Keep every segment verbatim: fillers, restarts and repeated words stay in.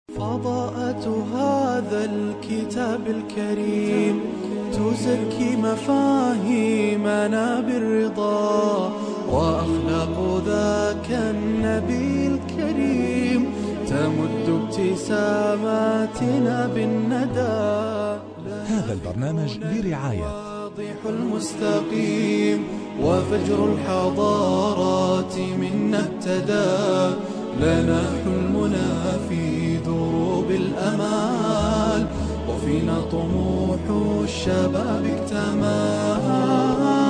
فضاءة هذا الكتاب الكريم تزكي مفاهيمنا بالرضا، وأخلاق ذاك النبي الكريم تمد ابتساماتنا بالندى. هذا البرنامج برعاية واضح المستقيم وفجر الحضارات منا ابتدى، لنا حلمنا في دروب الأمال، وفينا طموح الشباب اكتمل.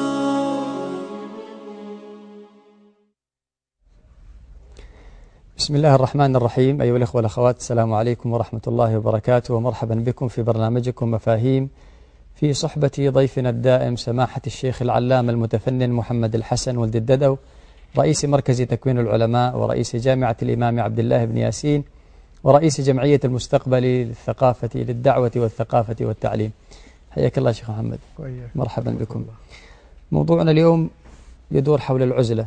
بسم الله الرحمن الرحيم. أيها الأخوة والأخوات، السلام عليكم ورحمة الله وبركاته، ومرحبا بكم في برنامجكم مفاهيم، في صحبة ضيفنا الدائم سماحة الشيخ العلامة المتفنن محمد الحسن ولد الددو، رئيس مركز تكوين العلماء، ورئيس جامعة الإمام عبد الله بن ياسين، ورئيس جمعية المستقبل للثقافة للدعوة والثقافة والتعليم. حياك الله شيخ محمد، مرحبا بكم. موضوعنا اليوم يدور حول العزلة،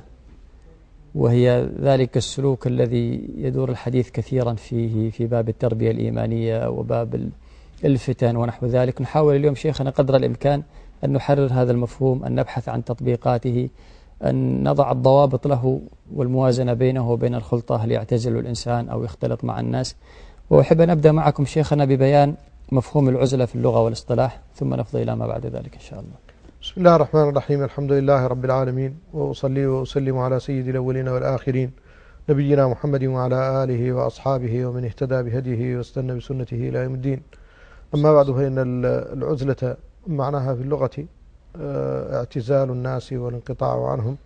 وهي ذلك السلوك الذي يدور الحديث كثيرا فيه في باب التربية الإيمانية وباب الفتن ونحو ذلك. نحاول اليوم شيخنا قدر الإمكان أن نحرر هذا المفهوم، أن نبحث عن تطبيقاته، أن نضع الضوابط له والموازنة بينه وبين الخلطة، هل يعتزل الإنسان أو يختلط مع الناس. وأحب أن أبدأ معكم شيخنا ببيان مفهوم العزلة في اللغة والاصطلاح، ثم نفضي إلى ما بعد ذلك إن شاء الله. بسم الله الرحمن الرحيم. الحمد لله رب العالمين، وأصلي وأسلم على سيد الأولين والآخرين نبينا محمد وعلى آله وأصحابه ومن اهتدى بهديه واستنى بسنته إلى يوم الدين. أما بعد، فإن العزلة معناها في اللغة اعتزال الناس والانقطاع عنهم،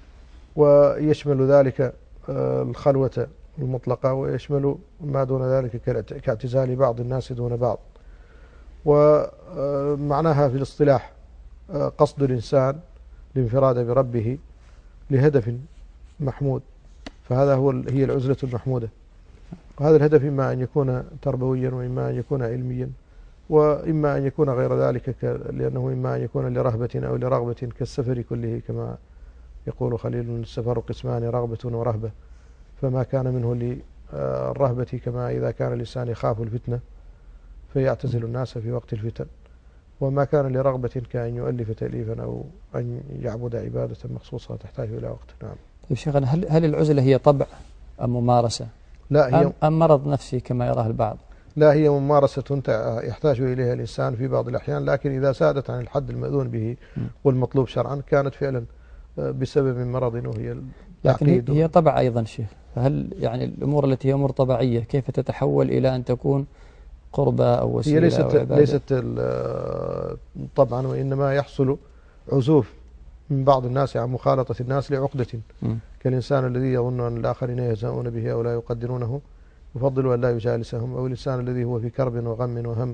ويشمل ذلك الخلوة المطلقة، ويشمل ما دون ذلك كاعتزال بعض الناس دون بعض. ومعناها في الاصطلاح قصد الإنسان الانفراد بربه لهدف محمود، فهذا هو هي العزلة المحمودة. وهذا الهدف إما أن يكون تربويا، وإما أن يكون علميا، وإما أن يكون غير ذلك، لأنه إما أن يكون لرهبة أو لرغبة كالسفر كله، كما يقول خليل: السفر قسمان، رغبة ورهبة. فما كان منه للرهبة كما إذا كان الإنسان يخاف الفتنة فيعتزل الناس في وقت الفتن، وما كان لرغبة كأن يؤلف تأليفا أو أن يعبد عبادة مخصوصة تحتاج إلى وقت. نعم. طيب شيخنا، هل هل العزلة هي طبع أم ممارسة؟ لا، هي أم, أم مرض نفسي كما يراه البعض؟ لا، هي ممارسة يحتاج إليها الإنسان في بعض الأحيان، لكن إذا سادت عن الحد المأذون به والمطلوب شرعا كانت فعلا بسبب مرض، وهي التعقيد. هي طبع أيضا شيخ، فهل يعني الأمور التي هي أمور طبيعية كيف تتحول إلى أن تكون قربة أو وسيلة؟ هي ليست أو عبادة؟ ليست طبعا، وإنما يحصل عزوف من بعض الناس عن مخالطة الناس لعقدة، م. كالإنسان الذي يظن أن الآخرين يهزؤون به أو لا يقدرونه يفضل أن لا يجالسهم، أو الإنسان الذي هو في كرب وغم وهم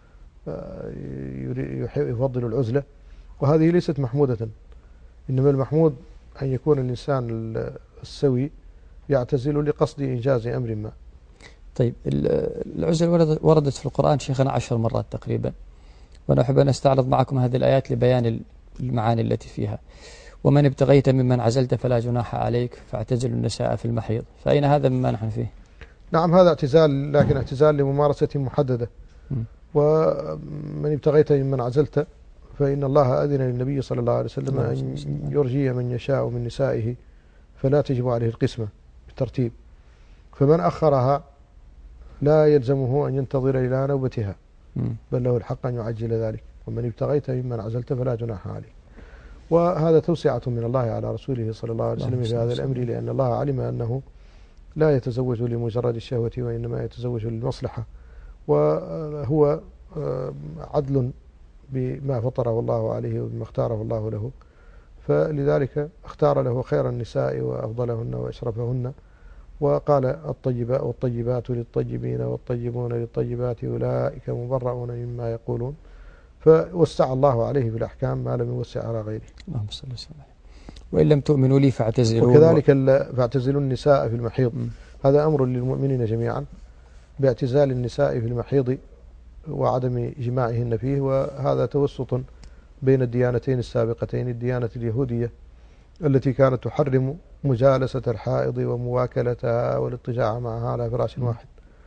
يفضل العزلة. وهذه ليست محمودة، إنما المحمود أن يكون الإنسان السوي يعتزل لقصد إنجاز أمر ما. طيب، العزلة وردت في القرآن شيخنا عشر مرات تقريبا، وأنا أحب أن أستعرض معكم هذه الآيات لبيان المعاني التي فيها. ومن ابتغيت ممن عزلت فلا جناح عليك فاعتزل النساء في المحيض. فأين هذا مما نحن فيه؟ نعم، هذا اعتزال، لكن اعتزال لممارسة محددة. م. ومن ابتغيت ممن عزلت فإن الله أذن للنبي صلى الله عليه وسلم أن يرجي من يشاء من نسائه، فلا تجب عليه القسمة بالترتيب، فمن أخرها لا يلزمه أن ينتظر إلى نوبتها، بل له الحق أن يعجل ذلك. ومن ابتغيت ممن عزلت فلا جناح عليه. وهذا توسعة من الله على رسوله صلى الله عليه وسلم في هذا الأمر، لأن الله علم أنه لا يتزوج لمجرد الشهوة، وإنما يتزوج للمصلحة، وهو عدل بما فطره الله عليه وبما اختاره الله له، فلذلك اختار له خير النساء وأفضلهن وأشرفهن، وقال: الطيبات والطيبات للطيبين والطيبون للطيبات أولئك مبرؤون مما يقولون. فوسع الله عليه في الأحكام ما لم يوسع على غيره. اللهم صل وسلم. وإن لم تؤمنوا لي فاعتزلوا. وكذلك فاعتزلوا النساء في المحيض. م. هذا أمر للمؤمنين جميعا باعتزال النساء في المحيض وعدم جماعهن فيه، وهذا توسط بين الديانتين السابقتين، الديانة اليهودية التي كانت تحرم مجالسة الحائض ومواكلتها والاضطجاع معها على فراش واحد،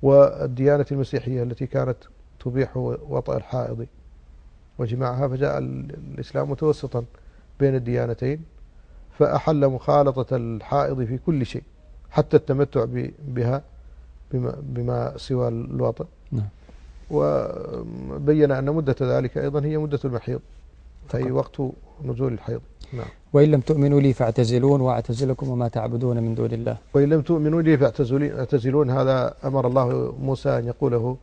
والديانة المسيحية التي كانت تبيح وطأ الحائض وجماعها، فجاء الإسلام متوسطا بين الديانتين فأحل مخالطة الحائض في كل شيء حتى التمتع بها بما, بما سوى الوطأ. نعم. وبين أن مدة ذلك أيضا هي مدة المحيض، أي وقت نزول الحيض. نعم. وإن لم تؤمنوا لي فاعتزلون واعتزلكم وما تعبدون من دون الله. وإن لم تؤمنوا لي فاعتزلون، هذا أمر الله موسى أن يقوله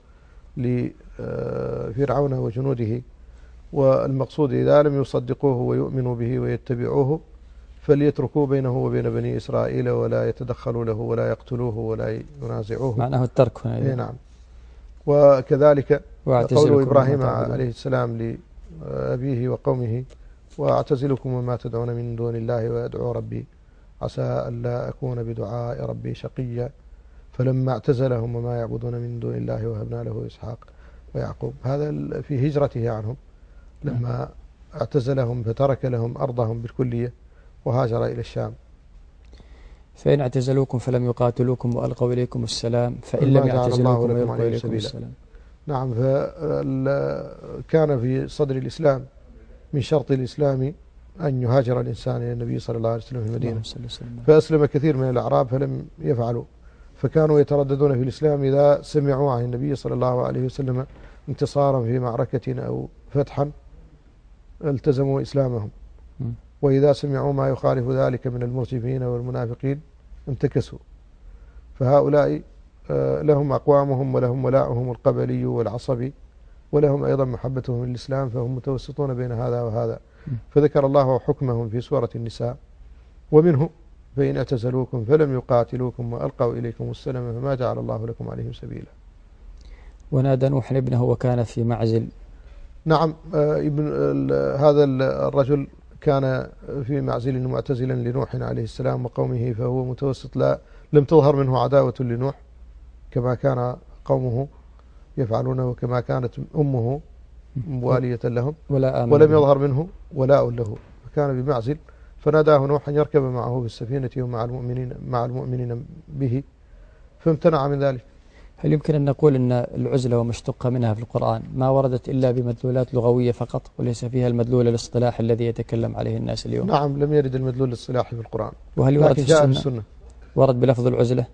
لفرعون وجنوده، والمقصود إذا لم يصدقوه ويؤمنوا به ويتبعوه فليتركوا بينه وبين بني إسرائيل ولا يتدخلوا له ولا يقتلوه ولا ينازعوه. معناه الترك هنا. إيه نعم. وكذلك قول إبراهيم عليه السلام لأبيه وقومه: وأعتزلكم وما تدعون من دون الله وأدعو ربي عسى ألا أكون بدعاء ربي شقيا فلما اعتزلهم وما يعبدون من دون الله وهبنا له إسحاق ويعقوب. هذا في هجرته عنهم لما اعتزلهم فترك لهم أرضهم بالكلية وهاجر إلى الشام. فإن اعتزلوكم فلم يقاتلوكم وألقوا إليكم السلام فإن لم يعتزلوكم ويلقوا إليكم السلام. نعم. فكان في صدر الإسلام من شرط الإسلام أن يهاجر الإنسان إلى النبي صلى الله عليه وسلم في المدينة، فأسلم كثير من الأعراب فلم يفعلوا، فكانوا يترددون في الإسلام إذا سمعوا عن النبي صلى الله عليه وسلم انتصارا في معركة أو فتحا التزموا إسلامهم، وإذا سمعوا ما يخالف ذلك من المرجفين والمنافقين انتكسوا. فهؤلاء لهم أقوامهم ولهم ولاؤهم القبلي والعصبي، ولهم أيضا محبتهم للإسلام، فهم متوسطون بين هذا وهذا. فذكر الله حكمهم في سورة النساء: ومنه فإن اعتزلوكم فلم يقاتلوكم وألقوا إليكم السلام فما جعل الله لكم عليهم سبيلا. ونادى نوح ابنه وكان في معزل. نعم. ابن هذا الرجل كان في معزل معتزلا لنوح عليه السلام وقومه، فهو متوسط، لا لم تظهر منه عداوة لنوح كما كان قومه يفعلون وكما كانت أمه موالية لهم، ولا ولم يظهر منه ولاء له، فكان بمعزل. فناداه نوح أن يركب معه في السفينة ومع المؤمنين مع المؤمنين به، فامتنع من ذلك. هل يمكن أن نقول أن العزلة وما اشتق منها في القرآن ما وردت إلا بمدلولات لغوية فقط وليس فيها المدلول الاصطلاحي الذي يتكلم عليه الناس اليوم؟ نعم، لم يرد المدلول الاصطلاحي في القرآن. وهل ورد في جاء السنة؟ في السنة ورد بلفظ العزلة؟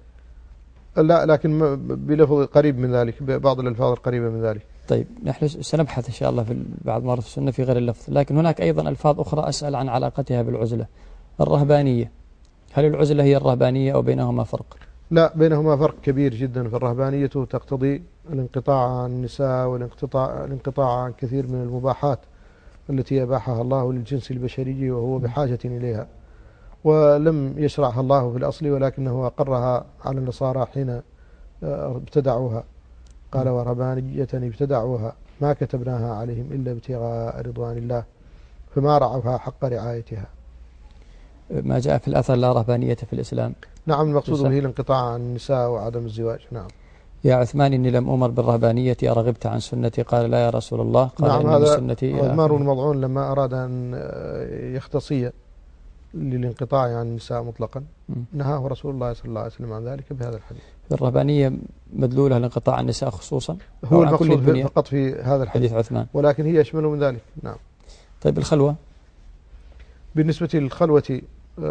لا، لكن بلفظ قريب من ذلك، بعض الألفاظ القريبة من ذلك. طيب، نحن سنبحث إن شاء الله في بعض مرات في السنة في غير اللفظ، لكن هناك أيضا ألفاظ أخرى أسأل عن علاقتها بالعزلة. الرهبانية، هل العزلة هي الرهبانية أو بينهما فرق؟ لا، بينهما فرق كبير جدا. فالرهبانية تقتضي الانقطاع عن النساء والانقطاع الانقطاع عن كثير من المباحات التي أباحها الله للجنس البشري وهو بحاجة إليها، ولم يشرعها الله في الأصل ولكنه أقرها على النصارى حين ابتدعوها. قال: ورهبانية ابتدعوها ما كتبناها عليهم إلا ابتغاء رضوان الله فما رعوها حق رعايتها. ما جاء في الأثر: لا رهبانية في الإسلام. نعم، المقصود به الانقطاع عن النساء وعدم الزواج. نعم. يا عثمان إني لم أمر بالرهبانية أرغبت عن سنتي؟ قال: لا يا رسول الله. قال: نعم، إن هذا سنتي. عثمان المضعون لما أراد أن يختصي للانقطاع عن النساء مطلقا نهاه رسول الله صلى الله عليه وسلم عن ذلك بهذا الحديث. الرهبانية مدلولها الانقطاع عن النساء خصوصا، هو المقصود فقط في هذا الحديث حديث عثمان، ولكن هي أشمل من ذلك. نعم. طيب، الخلوة بالنسبة للخلوة،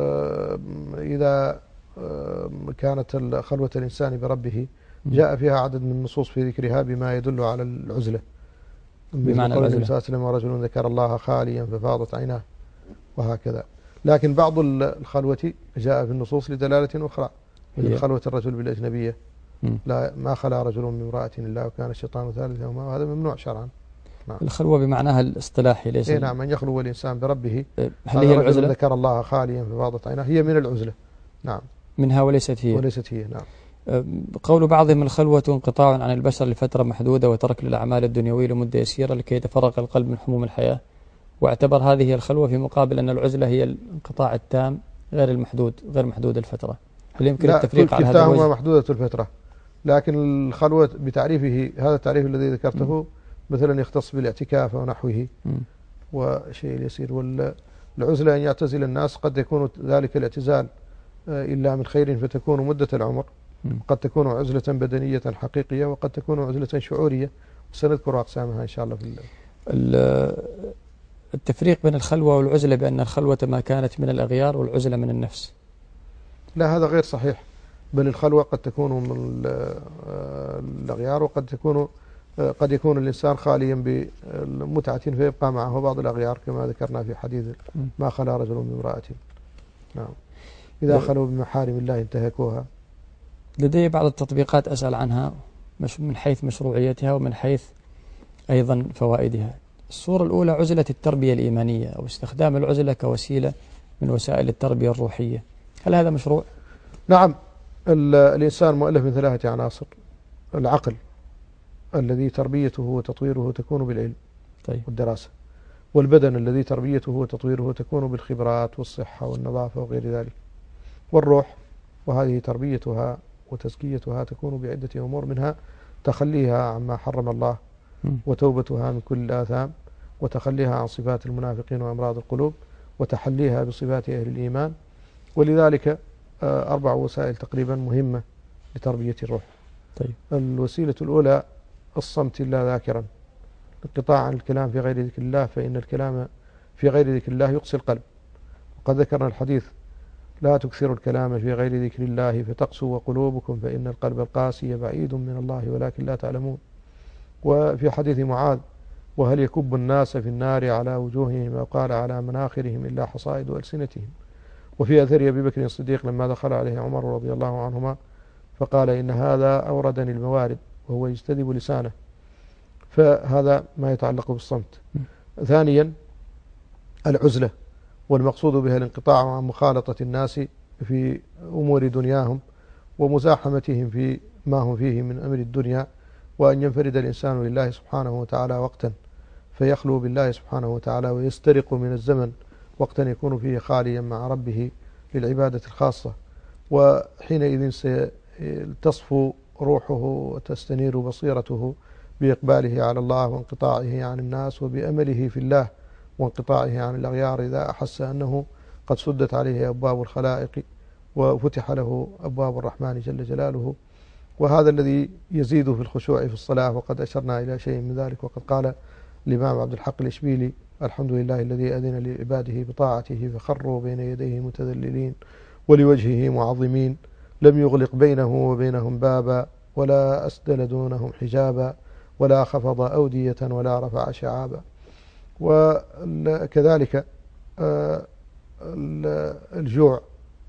إذا كانت خلوة الإنسان بربه جاء فيها عدد من النصوص في ذكرها بما يدل على العزلة، بمعنى قول العزلة. النبي صلى الله عليه وسلم: ورجل ذكر الله خاليا ففاضت عيناه، وهكذا. لكن بعض الخلوة جاء في النصوص لدلالة أخرى، مثل خلوة الرجل بالأجنبية، لا ما خلا رجل من امرأة إلا وكان الشيطان ثالثهما، وهذا ممنوع شرعا. نعم. الخلوة بمعناها الاصطلاحي ليس. إيه نعم، أن يخلو الإنسان بربه. هل هي العزلة؟ ذكر الله خاليا ففاضت عيناه، هي من العزلة. نعم، منها وليست هي. وليست هي. نعم. قول بعضهم: الخلوة انقطاع عن البشر لفترة محدودة وترك للأعمال الدنيوية لمدة يسيرة لكي يتفرغ القلب من هموم الحياة، واعتبر هذه الخلوة في مقابل أن العزلة هي الانقطاع التام غير المحدود غير محدود الفترة. هل يمكن التفريق على هذا الوجه؟ لا، محدودة الفترة، لكن الخلوة بتعريفه، هذا التعريف الذي ذكرته، م. مثلا يختص بالاعتكاف ونحوه م. وشيء يسير. والعزلة أن يعتزل الناس، قد يكون ذلك الاعتزال إلا من خير فتكون مدة العمر، قد تكون عزلة بدنية حقيقية وقد تكون عزلة شعورية، وسنذكر أقسامها إن شاء الله في التفريق بين الخلوة والعزلة، بأن الخلوة ما كانت من الأغيار والعزلة من النفس. لا، هذا غير صحيح، بل الخلوة قد تكون من الأغيار، وقد تكون قد يكون الإنسان خاليا بمتعة فيبقى معه بعض الأغيار كما ذكرنا في حديث ما خلا رجل من امرأة. نعم، إذا خلوا بمحارم الله انتهكوها. لدي بعض التطبيقات أسأل عنها من حيث مشروعيتها ومن حيث أيضا فوائدها. الصورة الأولى عزلة التربية الإيمانية أو استخدام العزلة كوسيلة من وسائل التربية الروحية، هل هذا مشروع؟ نعم، الإنسان مؤلف من ثلاثة عناصر: العقل الذي تربيته وتطويره تكون بالعلم طيب. والدراسة، والبدن الذي تربيته وتطويره تكون بالخبرات والصحة والنظافة وغير ذلك، والروح وهذه تربيتها وتزكيتها تكون بعدة أمور، منها تخليها عما حرم الله وتوبتها من كل الآثام، وتخليها عن صفات المنافقين وأمراض القلوب، وتحليها بصفات أهل الإيمان. ولذلك أربع وسائل تقريبا مهمة لتربية الروح. طيب. الوسيلة الأولى الصمت إلا ذاكرا، الانقطاع عن الكلام في غير ذكر الله، فإن الكلام في غير ذكر الله يقسي القلب. وقد ذكرنا الحديث: لا تكثروا الكلام في غير ذكر الله فتقسوا وقلوبكم، فإن القلب القاسي بعيد من الله ولكن لا تعلمون. وفي حديث معاذ: وهل يكب الناس في النار على وجوههم أو قال على مناخرهم إلا حصائد ألسنتهم. وفي أثر أبي بكر الصديق لما دخل عليه عمر رضي الله عنهما فقال: إن هذا أوردني الموارد وهو يجتذب لسانه. فهذا ما يتعلق بالصمت. ثانيا العزلة، والمقصود بها الانقطاع عن مخالطة الناس في أمور دنياهم ومزاحمتهم في ما هم فيه من أمر الدنيا، وأن ينفرد الإنسان لله سبحانه وتعالى وقتا فيخلو بالله سبحانه وتعالى، ويسترق من الزمن وقتا يكون فيه خاليا مع ربه للعبادة الخاصة. وحينئذ ستصفو روحه وتستنير بصيرته بإقباله على الله وانقطاعه عن الناس، وبأمله في الله وانقطاعه عن الأغيار إذا أحس أنه قد سدت عليه أبواب الخلائق وفتح له أبواب الرحمن جل جلاله. وهذا الذي يزيد في الخشوع في الصلاة، وقد أشرنا إلى شيء من ذلك. وقد قال الإمام عبد الحق الإشبيلي: الحمد لله الذي أذن لعباده بطاعته فخروا بين يديه متذللين ولوجهه معظمين، لم يغلق بينه وبينهم بابا ولا أسدل دونهم حجابا ولا خفض أودية ولا رفع شعابا. وكذلك الجوع،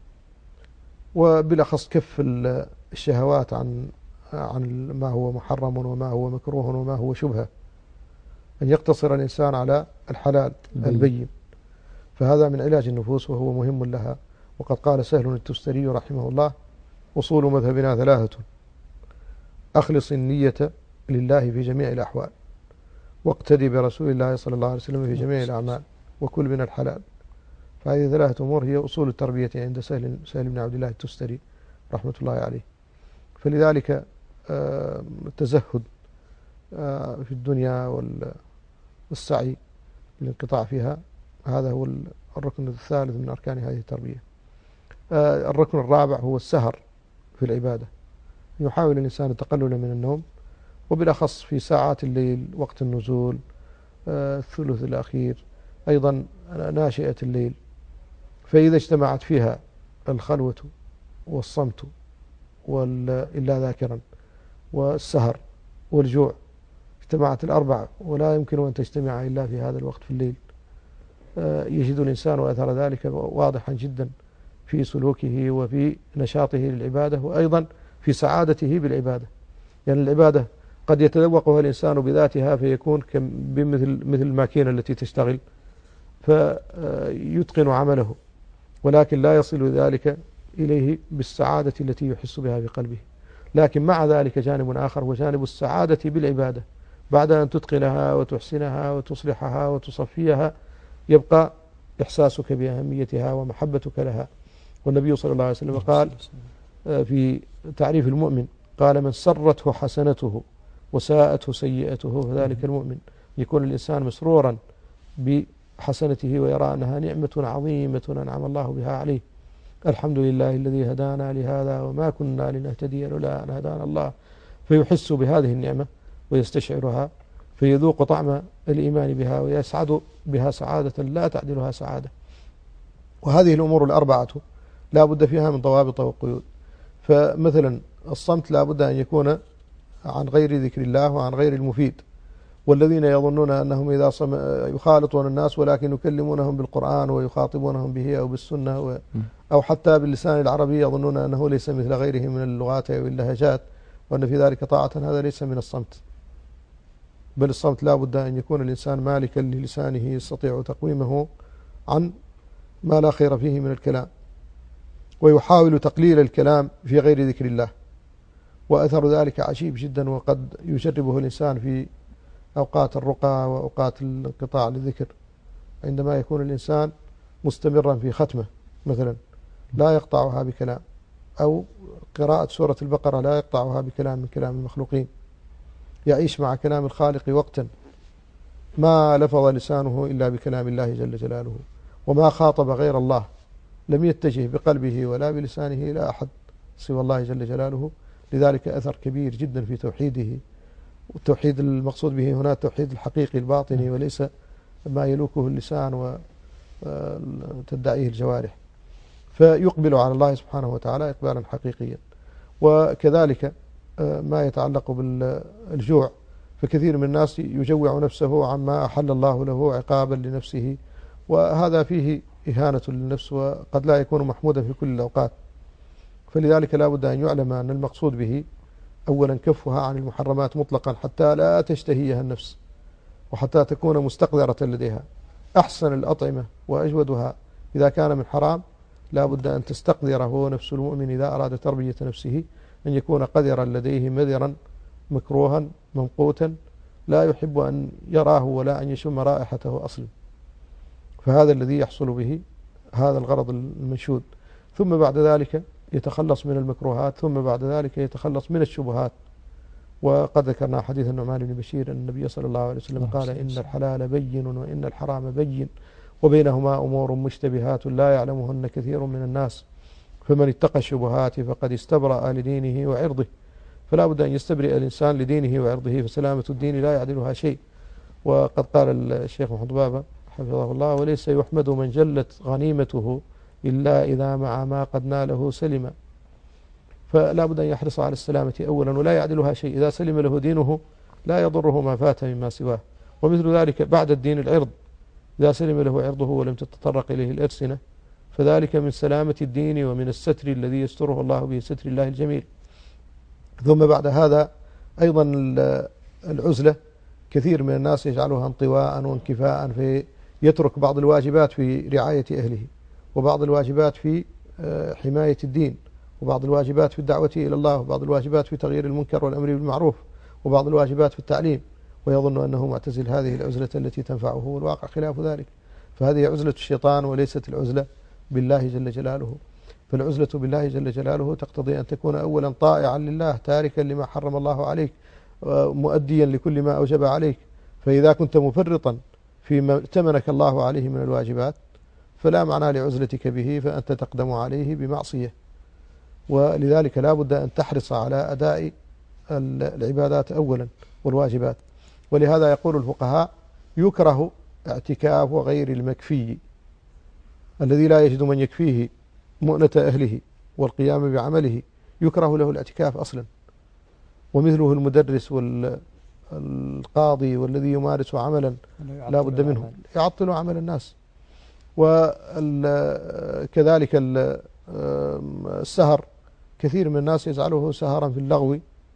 وبالأخص كف الشهوات عن عن ما هو محرم وما هو مكروه وما هو شبهة، أن يقتصر الإنسان على الحلال البين، فهذا من علاج النفوس وهو مهم لها. وقد قال سهل التستري رحمه الله: أصول مذهبنا ثلاثة: أخلص النية لله في جميع الأحوال، واقتدي برسول الله صلى الله عليه وسلم في جميع الأعمال، وكل من الحلال. فهذه ثلاثة أمور هي أصول التربية عند سهل, سهل بن عبد الله التستري رحمة الله عليه. فلذلك التزهد في الدنيا والسعي للانقطاع فيها، هذا هو الركن الثالث من أركان هذه التربية. الركن الرابع هو السهر في العبادة، يحاول الإنسان التقلل من النوم، وبالأخص في ساعات الليل وقت النزول، الثلث الأخير، أيضا ناشئة الليل. فإذا اجتمعت فيها الخلوة والصمت إلا ذاكرا والسهر والجوع، اجتمعت الأربع، ولا يمكن أن تجتمع إلا في هذا الوقت في الليل، يجد الإنسان أثر ذلك واضحا جدا في سلوكه وفي نشاطه للعبادة، وأيضا في سعادته بالعبادة. يعني العبادة قد يتذوقها الإنسان بذاتها فيكون بمثل مثل الماكينة التي تشتغل فيتقن عمله، ولكن لا يصل ذلك إليه بالسعادة التي يحس بها في قلبه. لكن مع ذلك جانب آخر هو جانب السعادة بالعبادة، بعد أن تتقنها وتحسنها وتصلحها وتصفيها يبقى إحساسك بأهميتها ومحبتك لها. والنبي صلى الله عليه وسلم قال في تعريف المؤمن، قال: من سرته حسنته وساءته سيئته فذلك المؤمن. يكون الإنسان مسرورا بحسنته ويرى أنها نعمة عظيمة أنعم الله بها عليه، الحمد لله الذي هدانا لهذا وما كنا لنهتدي لولا أن هدانا الله، فيحس بهذه النعمة ويستشعرها، فيذوق طعم الإيمان بها ويسعد بها سعادة لا تعدلها سعادة. وهذه الأمور الأربعة لا بد فيها من ضوابط وقيود. فمثلا الصمت لا بد أن يكون عن غير ذكر الله وعن غير المفيد، والذين يظنون أنهم إذا يخالطون الناس ولكن يكلمونهم بالقرآن ويخاطبونهم به أو بالسنة و أو حتى باللسان العربي يظنون أنه ليس مثل غيره من اللغات أو اللهجات وأن في ذلك طاعة، هذا ليس من الصمت. بل الصمت لا بد أن يكون الإنسان مالكا للسانه يستطيع تقويمه عن ما لا خير فيه من الكلام، ويحاول تقليل الكلام في غير ذكر الله. وأثر ذلك عجيب جدا، وقد يجربه الإنسان في أوقات الرقى وأوقات الانقطاع للذكر، عندما يكون الإنسان مستمرا في ختمة مثلا لا يقطعها بكلام، أو قراءة سورة البقرة لا يقطعها بكلام من كلام المخلوقين، يعيش مع كلام الخالق وقتا ما لفظ لسانه إلا بكلام الله جل جلاله، وما خاطب غير الله، لم يتجه بقلبه ولا بلسانه إلى أحد سوى الله جل جلاله. لذلك أثر كبير جدا في توحيده، والتوحيد المقصود به هنا التوحيد الحقيقي الباطني، وليس ما يلوكه اللسان وتدعيه الجوارح، فيقبل على الله سبحانه وتعالى إقبالا حقيقيا. وكذلك ما يتعلق بالجوع، فكثير من الناس يجوع نفسه عما أحل الله له عقابا لنفسه، وهذا فيه إهانة للنفس وقد لا يكون محمودا في كل الأوقات. فلذلك لا بد أن يعلم أن المقصود به أولا كفها عن المحرمات مطلقا حتى لا تشتهيها النفس، وحتى تكون مستقذرة لديها. أحسن الأطعمة وأجودها إذا كان من حرام لا بد أن تستقذره نفس المؤمن إذا أراد تربية نفسه، أن يكون قذرا لديه مذرا مكروها ممقوتا لا يحب أن يراه ولا أن يشم رائحته أصلا. فهذا الذي يحصل به هذا الغرض المنشود. ثم بعد ذلك يتخلص من المكروهات، ثم بعد ذلك يتخلص من الشبهات. وقد ذكرنا حديث النعمان بن بشير أن النبي صلى الله عليه وسلم قال إن الحلال بين وإن الحرام بين وبينهما أمور مشتبهات لا يعلمهن كثير من الناس، فمن اتقى الشبهات فقد استبرأ لدينه وعرضه. فلا بد أن يستبرئ الإنسان لدينه وعرضه، فسلامة الدين لا يعدلها شيء. وقد قال الشيخ محمد بابا حفظه الله: وليس يحمد من جلت غنيمته إلا إذا مع ما قد ناله سلم. فلا بد أن يحرص على السلامة أولا، ولا يعدلها شيء. إذا سلم له دينه لا يضره ما فات مما سواه. ومثل ذلك بعد الدين العرض، إذا سلم له عرضه ولم تتطرق إليه الألسنة فذلك من سلامة الدين ومن الستر الذي يستره الله به، ستر الله الجميل. ثم بعد هذا أيضا العزلة، كثير من الناس يجعلها انطواء وانكفاء، فيترك بعض الواجبات في رعاية أهله، وبعض الواجبات في حماية الدين، وبعض الواجبات في الدعوة إلى الله، وبعض الواجبات في تغيير المنكر والأمر بالمعروف، وبعض الواجبات في التعليم، ويظن أنه معتزل هذه العزلة التي تنفعه، والواقع خلاف ذلك. فهذه عزلة الشيطان وليست العزلة بالله جل جلاله. فالعزلة بالله جل جلاله تقتضي أن تكون أولا طائعا لله، تاركا لما حرم الله عليك، مؤديا لكل ما أوجب عليك. فإذا كنت مفرطا فيما ائتمنك الله عليه من الواجبات فلا معنى لعزلتك به، فأنت تقدم عليه بمعصية. ولذلك لا بد أن تحرص على أداء العبادات أولا والواجبات. ولهذا يقول الفقهاء: يكره اعتكاف غير المكفي، الذي لا يجد من يكفيه مؤنة أهله والقيام بعمله، يكره له الاعتكاف أصلا. ومثله المدرس والقاضي والذي يمارس عملا لا بد منه، يعطل عمل الناس. وكذلك السهر، كثير من الناس يجعله سهرا في اللغو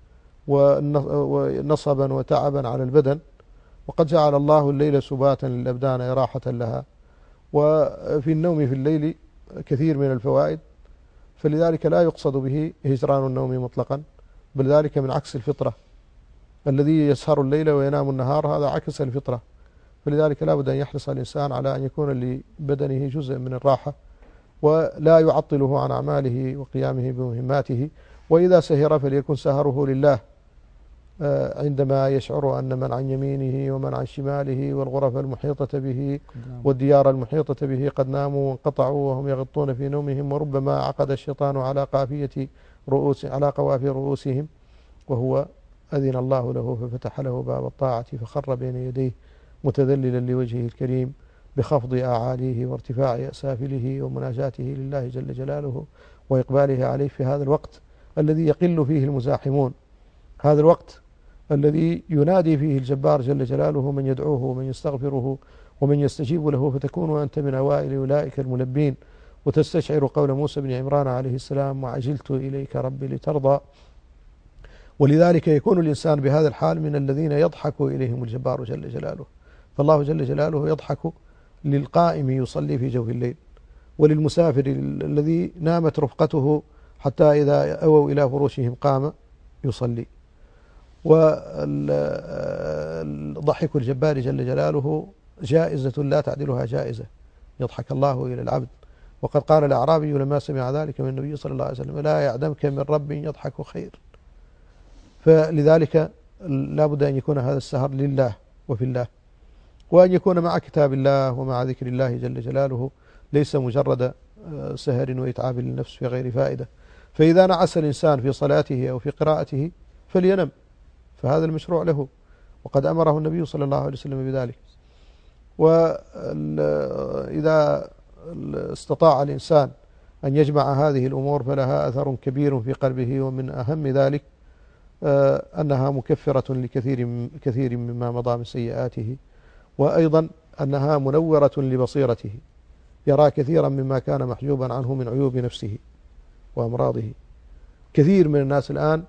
ونصبا وتعبا على البدن، وقد جعل الله الليل سباتا للأبدان راحة لها. وفي النوم في الليل كثير من الفوائد، فلذلك لا يقصد به هجران النوم مطلقا، بل ذلك من عكس الفطرة. الذي يسهر الليل وينام النهار هذا عكس الفطرة. فلذلك لا بد أن يحرص الإنسان على أن يكون لبدنه جزء من الراحة، ولا يعطله عن أعماله وقيامه بمهماته. وإذا سهر فليكن سهره لله، عندما يشعر أن من عن يمينه ومن عن شماله والغرف المحيطة به والديار المحيطة به قد ناموا وانقطعوا وهم يغطون في نومهم، وربما عقد الشيطان على قافية رؤوس على قوافي رؤوسهم، وهو أذن الله له ففتح له باب الطاعة فخر بين يديه متذللا لوجهه الكريم بخفض أعاليه وارتفاع أسافله ومناجاته لله جل جلاله وإقباله عليه في هذا الوقت الذي يقل فيه المزاحمون، هذا الوقت الذي ينادي فيه الجبار جل جلاله من يدعوه ومن يستغفره ومن يستجيب له، فتكون أنت من أوائل أولئك الملبين، وتستشعر قول موسى بن عمران عليه السلام: وعجلت إليك ربي لترضى. ولذلك يكون الإنسان بهذا الحال من الذين يضحك إليهم الجبار جل جلاله، فالله جل جلاله يضحك للقائم يصلي في جوف الليل، وللمسافر الذي نامت رفقته حتى إذا أووا إلى فروشهم قام يصلي. وضحك الجبار جل جلاله جائزة لا تعدلها جائزة، يضحك الله إلى العبد. وقد قال الأعرابي لما سمع ذلك من النبي صلى الله عليه وسلم: لا يعدمك من رب يضحك خير. فلذلك لا بد أن يكون هذا السهر لله وفي الله، وأن يكون مع كتاب الله ومع ذكر الله جل جلاله، ليس مجرد سهر وإتعاب للنفس في غير فائدة. فإذا نعس الإنسان في صلاته أو في قراءته فلينم، فهذا المشروع له، وقد أمره النبي صلى الله عليه وسلم بذلك. وإذا استطاع الإنسان أن يجمع هذه الأمور فلها أثر كبير في قلبه، ومن أهم ذلك أنها مكفرة لكثير كثير مما مضى من سيئاته، وأيضا أنها منورة لبصيرته، يرى كثيرا مما كان محجوبا عنه من عيوب نفسه وأمراضه. كثير من الناس الآن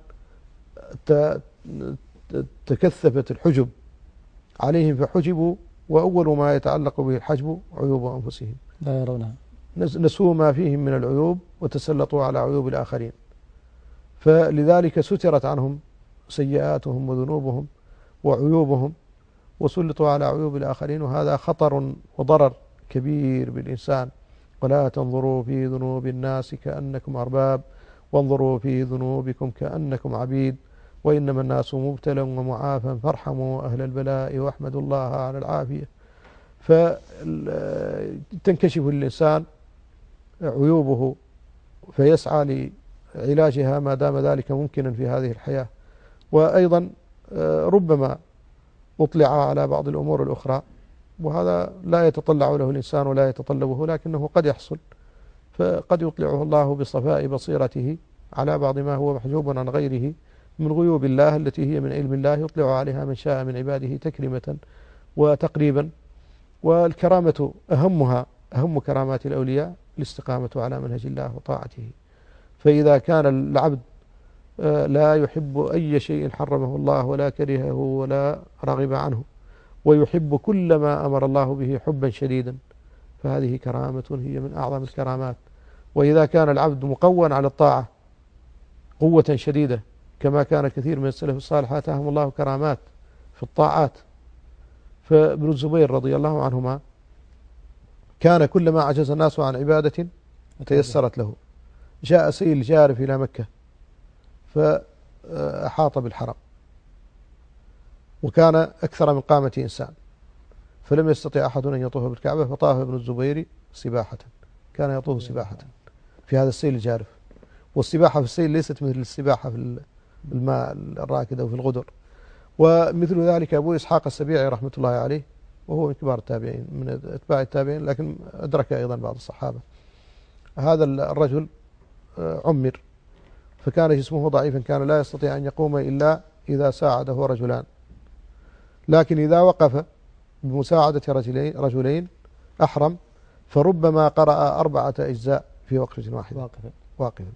تكثفت الحجب عليهم فحجبوا، وأول ما يتعلق به الحجب عيوب أنفسهم، لا يرونها، نسوا ما فيهم من العيوب وتسلطوا على عيوب الآخرين، فلذلك سترت عنهم سيئاتهم وذنوبهم وعيوبهم وسلطوا على عيوب الآخرين، وهذا خطر وضرر كبير بالإنسان. ولا تنظروا في ذنوب الناس كأنكم أرباب وانظروا في ذنوبكم كأنكم عبيد، وإنما الناس مبتلى ومعافى فارحموا أهل البلاء واحمدوا الله على العافية. فتنكشف الإنسان عيوبه فيسعى لعلاجها ما دام ذلك ممكنا في هذه الحياة. وأيضا ربما أطلع على بعض الأمور الأخرى، وهذا لا يتطلع له الإنسان ولا يتطلبه، لكنه قد يحصل، فقد يطلعه الله بصفاء بصيرته على بعض ما هو محجوب عن غيره من غيوب الله التي هي من علم الله، يطلع عليها من شاء من عباده تكريمة وتقريبا. والكرامة أهمها أهم كرامات الأولياء الاستقامة على منهج الله وطاعته. فإذا كان العبد لا يحب أي شيء حرمه الله ولا كرهه ولا رغب عنه، ويحب كل ما أمر الله به حبا شديدا، فهذه كرامة هي من أعظم الكرامات. وإذا كان العبد مقوى على الطاعة قوة شديدة كما كان كثير من السلف الصالح آتاهم الله كرامات في الطاعات، فابن الزبير رضي الله عنهما كان كلما عجز الناس عن عبادة تيسرت له. جاء سيل جارف إلى مكة فأحاط بالحرم، وكان أكثر من قامة إنسان، فلم يستطع أحد أن يطوف بالكعبة، فطاف ابن الزبير سباحة، كان يطوف سباحة في هذا السيل الجارف. والسباحة في السيل ليست مثل السباحة في الماء الراكد أو في الغدر. ومثل ذلك أبو إسحاق السبيعي رحمة الله عليه، وهو من كبار التابعين من أتباع التابعين، لكن أدرك أيضا بعض الصحابة. هذا الرجل عمر، فكان جسمه ضعيفا، كان لا يستطيع أن يقوم إلا إذا ساعده رجلان، لكن إذا وقف بمساعدة رجلين, رجلين أحرم، فربما قرأ أربعة أجزاء في وقفة واحدة واقفا واقفا.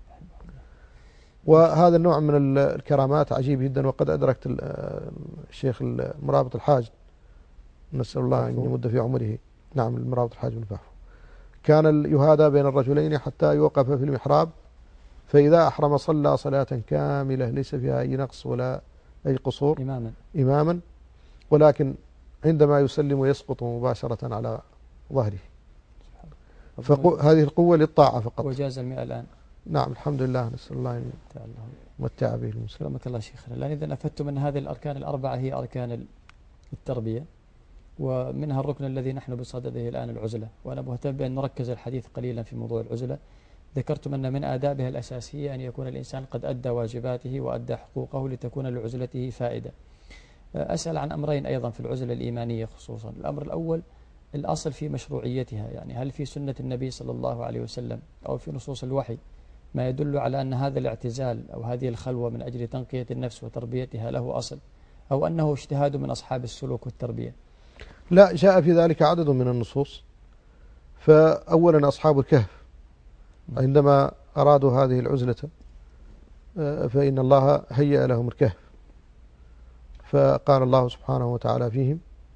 وهذا النوع من الكرامات عجيب جدا. وقد أدركت الشيخ المرابط الحاج، نسأل الله أن يمد في عمره، نعم المرابط الحاج بن فحفو، كان يهادى بين الرجلين حتى يوقف في المحراب، فإذا أحرم صلى صلاة كاملة ليس فيها أي نقص ولا أي قصور إماما, إماما ولكن عندما يسلم يسقط مباشرة على ظهره. فهذه القوة للطاعة فقط. وجاز المئة الآن نعم الحمد لله، نسأل الله أن يمتع به المسلمين. سلامك الله شيخنا. الآن إذا أفدتم أن هذه الأركان الأربعة هي أركان التربية، ومنها الركن الذي نحن بصدده الآن العزلة، وأنا مهتم بأن نركز الحديث قليلا في موضوع العزلة. ذكرتم أن من آدابها الأساسية أن يكون الإنسان قد أدى واجباته وأدى حقوقه لتكون لعزلته فائدة. أسأل عن أمرين أيضا في العزلة الإيمانية خصوصا. الأمر الأول الأصل في مشروعيتها، يعني هل في سنة النبي صلى الله عليه وسلم أو في نصوص الوحي ما يدل على أن هذا الاعتزال أو هذه الخلوة من أجل تنقية النفس وتربيتها له أصل، أو أنه اجتهاد من أصحاب السلوك والتربية؟ لا، جاء في ذلك عدد من النصوص. فأولا أصحاب الكهف عندما أرادوا هذه العزلة فإن الله هيأ لهم الكهف، فقال الله سبحانه وتعالى فيهم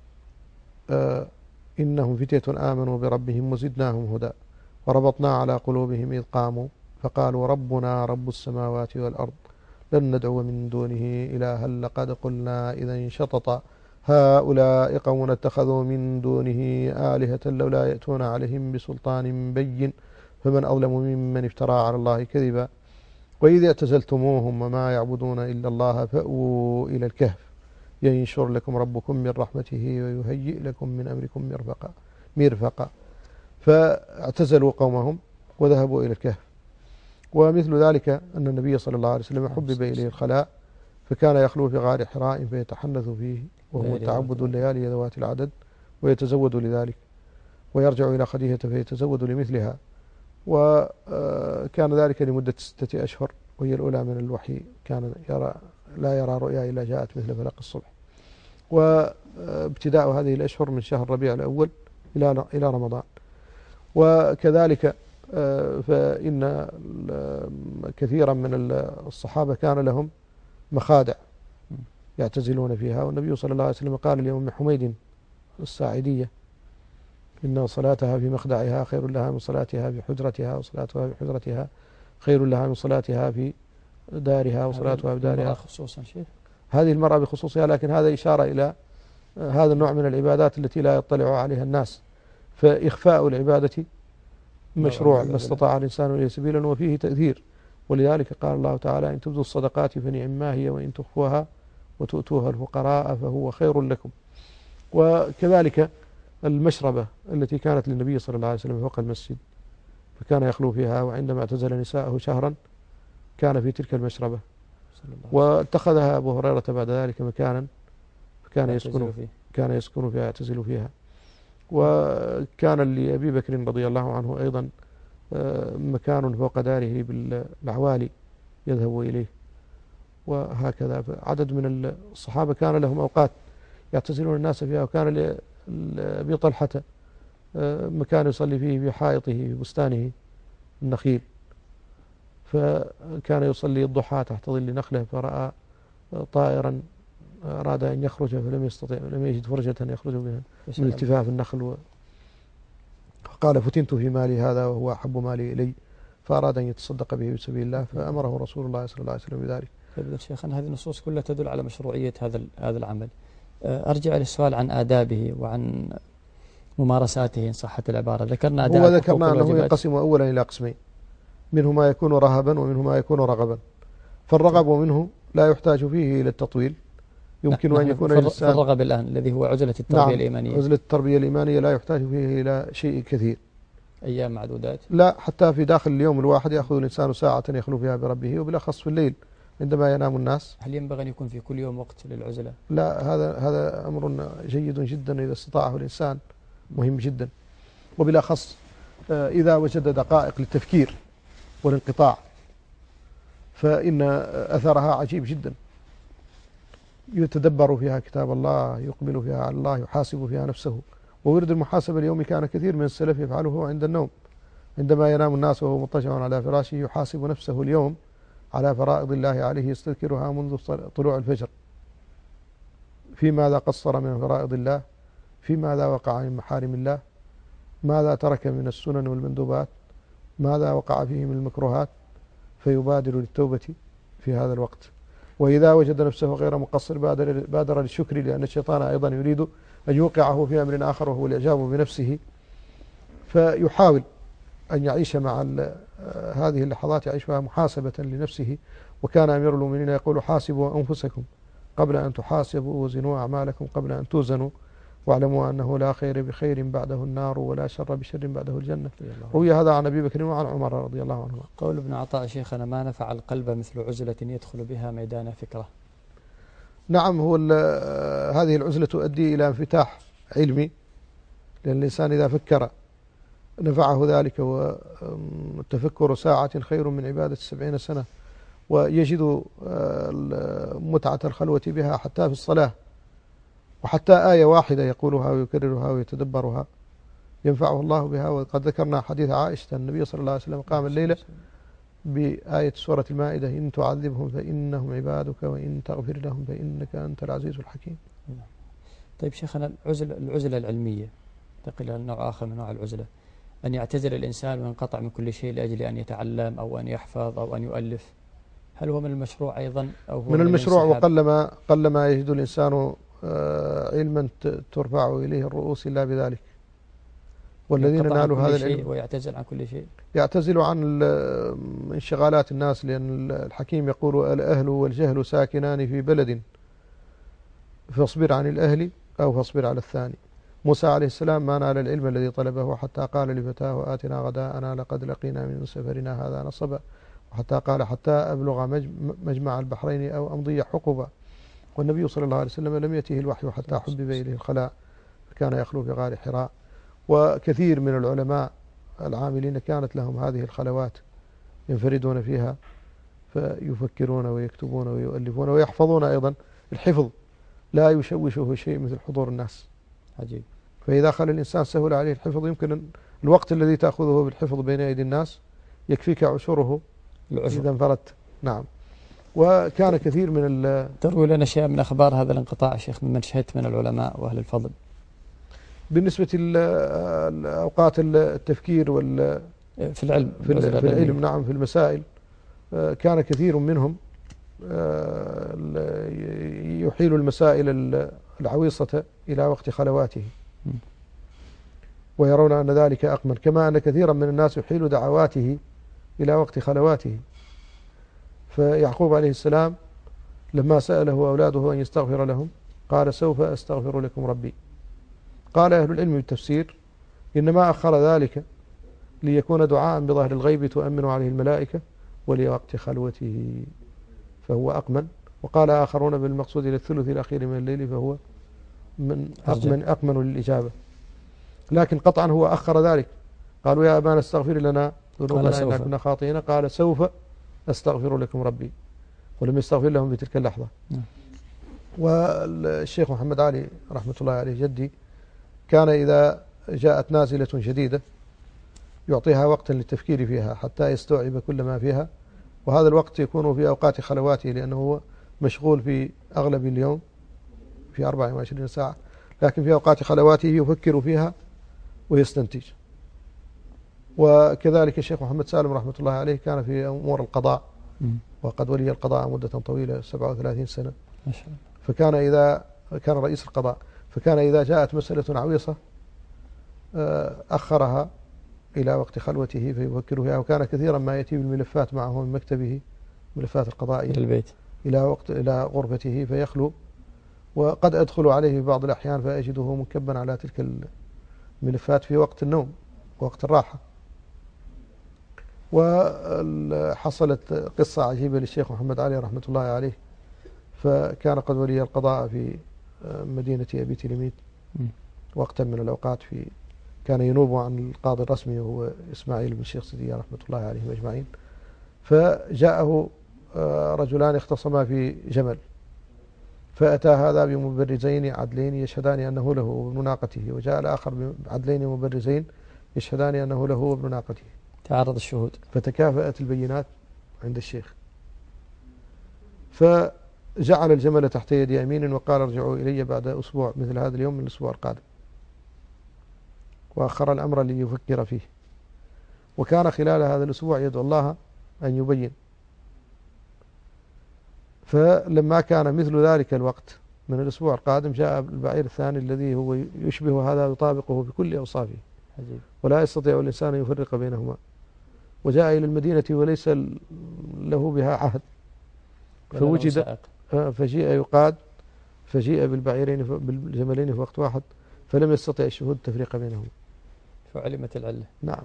إنهم فتية آمنوا بربهم وزدناهم هدى وربطنا على قلوبهم إذ قاموا فقالوا ربنا رب السماوات والأرض لن ندعو من دونه إلها لقد قلنا إذا شطط هؤلاء قوم اتخذوا من دونه آلهة لولا يأتون عليهم بسلطان بين فمن أظلم ممن افترى على الله كذبا وإذ اعتزلتموهم وما يعبدون إلا الله فأووا إلى الكهف ينشر لكم ربكم من رحمته ويهيئ لكم من أمركم مرفقا مرفقا فاعتزلوا قومهم وذهبوا إلى الكهف. ومثل ذلك أن النبي صلى الله عليه وسلم حبب إليه الخلاء فكان يخلو في غار حراء فيتحنث فيه وهو تعبد الليالي ذوات العدد ويتزود لذلك ويرجع إلى خديجة فيتزود لمثلها. وكان ذلك لمدة ستة أشهر وهي الأولى من الوحي، كان يرى لا يرى رؤيا إلا جاءت مثل فلق الصبح. وابتداء هذه الأشهر من شهر ربيع الأول إلى إلى رمضان. وكذلك فإن كثيرا من الصحابة كان لهم مخادع يعتزلون فيها، والنبي صلى الله عليه وسلم قال لأم حميد الساعدية إن صلاتها في مخدعها خير لها من صلاتها في حجرتها وصلاتها في حجرتها خير لها من صلاتها في دارها وصلاتها في دارها. خصوصا شيء هذه المرأة بخصوصها، لكن هذا إشارة إلى هذا النوع من العبادات التي لا يطلع عليها الناس، فإخفاء العبادة مشروع ما استطاع الإنسان إليه سبيلا وفيه تأثير. ولذلك قال الله تعالى إن تبدوا الصدقات فنعم ما هي وإن تخفوها وتؤتوها الفقراء فهو خير لكم. وكذلك المشربة التي كانت للنبي صلى الله عليه وسلم فوق المسجد فكان يخلو فيها، وعندما اعتزل نساءه شهرا كان في تلك المشربة واتخذها أبو هريرة بعد ذلك مكانا فكان يسكن فيه كان يسكن فيها يعتزل فيها. وكان لأبي بكر رضي الله عنه أيضا مكان فوق داره بالعوالي يذهب إليه. وهكذا عدد من الصحابة كان لهم أوقات يعتزلون الناس فيها. وكان لأبي طلحة مكان يصلي فيه في حائطه في بستانه النخيل، فكان يصلي الضحى تحت ظل نخله فرأى طائرا أراد أن يخرج فلم يستطع لم يجد فرجة يخرج منها من التفاف النخل، فقال فتنت في مالي هذا وهو أحب مالي إلي، فأراد أن يتصدق به بسبيل الله فأمره رسول الله صلى الله عليه وسلم بذلك. طيب شيخنا، هذه النصوص كلها تدل على مشروعية هذا هذا العمل. أرجع للسؤال عن آدابه وعن ممارساته إن صحت العبارة. ذكرنا آداب هو ذكرنا أنه ينقسم أولا إلى قسمين، منه ما يكون رهبا ومنه ما يكون رغبا. فالرغب منه لا يحتاج فيه إلى التطويل، يمكن أن يكون الإنسان الرغب الآن الذي هو عزلة التربية نعم الإيمانية. عزلة التربية الإيمانية لا يحتاج فيه إلى شيء كثير، أيام معدودات. لا، حتى في داخل اليوم الواحد يأخذ الإنسان ساعة يخلو فيها بربه، وبالأخص في الليل عندما ينام الناس. هل ينبغي أن يكون في كل يوم وقت للعزلة؟ لا، هذا هذا أمر جيد جدا إذا استطاعه الإنسان، مهم جدا. وبالأخص إذا وجد دقائق للتفكير والانقطاع فإن أثرها عجيب جدا. يتدبر فيها كتاب الله، يقبل فيها على الله، يحاسب فيها نفسه. وورد المحاسبة اليومي كان كثير من السلف يفعله عند النوم، عندما ينام الناس وهو مضطجع على فراشه يحاسب نفسه اليوم على فرائض الله عليه يستذكرها منذ طلوع الفجر، في ماذا قصر من فرائض الله، في ماذا وقع من محارم الله، ماذا ترك من السنن والمندوبات، ماذا وقع فيه من المكروهات، فيبادر للتوبة في هذا الوقت. وإذا وجد نفسه غير مقصر بادر, بادر للشكر، لأن الشيطان أيضا يريد أن يوقعه في أمر آخر وهو الإعجاب بنفسه، فيحاول أن يعيش مع هذه اللحظات يعيشها محاسبة لنفسه. وكان أمير المؤمنين يقول حاسبوا أنفسكم قبل أن تحاسبوا، وزنوا أعمالكم قبل أن توزنوا، واعلموا أنه لا خير بخير بعده النار، ولا شر بشر بعده الجنة. روي هذا عن أبي بكر وعن عمر رضي الله عنهما. قول ابن عطاء شيخنا: ما نفع القلب مثل عزلة يدخل بها ميدان فكرة. نعم، هو هذه العزلة تؤدي إلى انفتاح علمي، لأن الإنسان إذا فكر نفعه ذلك، والتفكر ساعة خير من عبادة سبعين سنة، ويجد متعة الخلوة بها حتى في الصلاة، وحتى آية واحدة يقولها ويكررها ويتدبرها ينفعه الله بها. وقد ذكرنا حديث عائشة النبي صلى الله عليه وسلم قام الليلة بآية سورة المائدة: إن تعذبهم فإنهم عبادك وإن تغفر لهم فإنك أنت العزيز الحكيم. طيب شيخنا، العزلة, العزلة العلمية تقل إلى نوع آخر من نوع العزلة، أن يعتزل الإنسان وينقطع من كل شيء لأجل أن يتعلم أو أن يحفظ أو أن يؤلف، هل هو من المشروع أيضا أو هو من المشروع؟ وقلما قلما يجد الإنسان علما ترفع إليه الرؤوس إلا بذلك. والذين نالوا هذا العلم ويعتزل عن كل شيء، يعتزل عن انشغالات الناس، لأن الحكيم يقول: الأهل والجهل ساكنان في بلد، فاصبر عن الأهل أو فاصبر على الثاني. موسى عليه السلام ما نال العلم الذي طلبه حتى قال لفتاه: آتنا غداءنا لقد لقينا من سفرنا هذا نصبا، وحتى قال: حتى أبلغ مجمع البحرين أو أمضي حقبا. والنبي صلى الله عليه وسلم لم يأته الوحي حتى حبب إليه الخلاء، فكان يخلو في غار حراء. وكثير من العلماء العاملين كانت لهم هذه الخلوات ينفردون فيها، فيفكرون ويكتبون ويؤلفون ويحفظون. أيضا الحفظ لا يشوشه شيء مثل حضور الناس. عجيب. فإذا خلى الإنسان سهل عليه الحفظ، يمكن الوقت الذي تأخذه بالحفظ بين أيدي الناس يكفيك عشره إذا انفردت. نعم. وكان كثير من ال تروي لنا شيء من أخبار هذا الانقطاع شيخ ممن شهدت من العلماء وأهل الفضل بالنسبة لأوقات التفكير وال في العلم في, في العلم. نعم، في المسائل كان كثير منهم يحيل المسائل العويصة إلى وقت خلواته، ويرون أن ذلك أقمن، كما أن كثيرا من الناس يحيل دعواته إلى وقت خلواته. فيعقوب عليه السلام لما سأله أولاده أن يستغفر لهم قال: سوف أستغفر لكم ربي. قال أهل العلم بالتفسير: إنما أخر ذلك ليكون دعاء بظهر الغيب تؤمن عليه الملائكة ولوقت خلوته فهو أقمن. وقال آخرون بالمقصود إلى الثلث الأخير من الليل فهو من أقمن, أقمن للإجابة. لكن قطعا هو أخر ذلك. قالوا: يا أبانا استغفر لنا ذنوبنا إننا كنا خاطئين. قال: سوف أستغفر لكم ربي، ولم يستغفر لهم في تلك اللحظة. والشيخ محمد علي رحمة الله عليه جدي كان إذا جاءت نازلة شديدة يعطيها وقتا للتفكير فيها حتى يستوعب كل ما فيها، وهذا الوقت يكون في أوقات خلواته، لأنه هو مشغول في أغلب اليوم في أربع وعشرين ساعة، لكن في أوقات خلواته يفكر فيها ويستنتج. وكذلك الشيخ محمد سالم رحمة الله عليه كان في أمور القضاء، وقد ولي القضاء مدة طويلة سبعة وثلاثين سنة، فكان إذا كان رئيس القضاء، فكان إذا جاءت مسألة عويصة أخرها إلى وقت خلوته فيفكر فيها. وكان كثيرا ما يأتي بالملفات معه من مكتبه، ملفات القضاء، إلى البيت إلى وقت إلى غرفته فيخلو، وقد أدخل عليه في بعض الأحيان فأجده مكبا على تلك الملفات في وقت النوم ووقت الراحة. وحصلت قصة عجيبة للشيخ محمد علي رحمة الله عليه، فكان قد ولي القضاء في مدينة أبي تلميذ وقتا من الأوقات، في كان ينوب عن القاضي الرسمي وهو إسماعيل بن الشيخ سدية رحمة الله عليهم أجمعين. فجاءه رجلان اختصما في جمل، فأتى هذا بمبرزين عدلين يشهدان أنه له وابن ناقته، وجاء الآخر بعدلين مبرزين يشهدان أنه له وابن ناقته. تعرض الشهود فتكافأت البينات عند الشيخ، فجعل الجمل تحت يد يمين وقال: ارجعوا إلي بعد أسبوع مثل هذا اليوم من الأسبوع القادم، وأخر الأمر ليفكر فيه. وكان خلال هذا الأسبوع يدعو الله أن يبين. فلما كان مثل ذلك الوقت من الأسبوع القادم جاء البعير الثاني الذي هو يشبه هذا ويطابقه بكل أوصافه، عجيب. ولا يستطيع الإنسان أن يفرق بينهما، وجاء إلى المدينة وليس له بها عهد، فوجد فجيء يقاد، فجيء بالبعيرين بالجملين في وقت واحد، فلم يستطع الشهود التفريق بينهما، فعلمت العلة. نعم.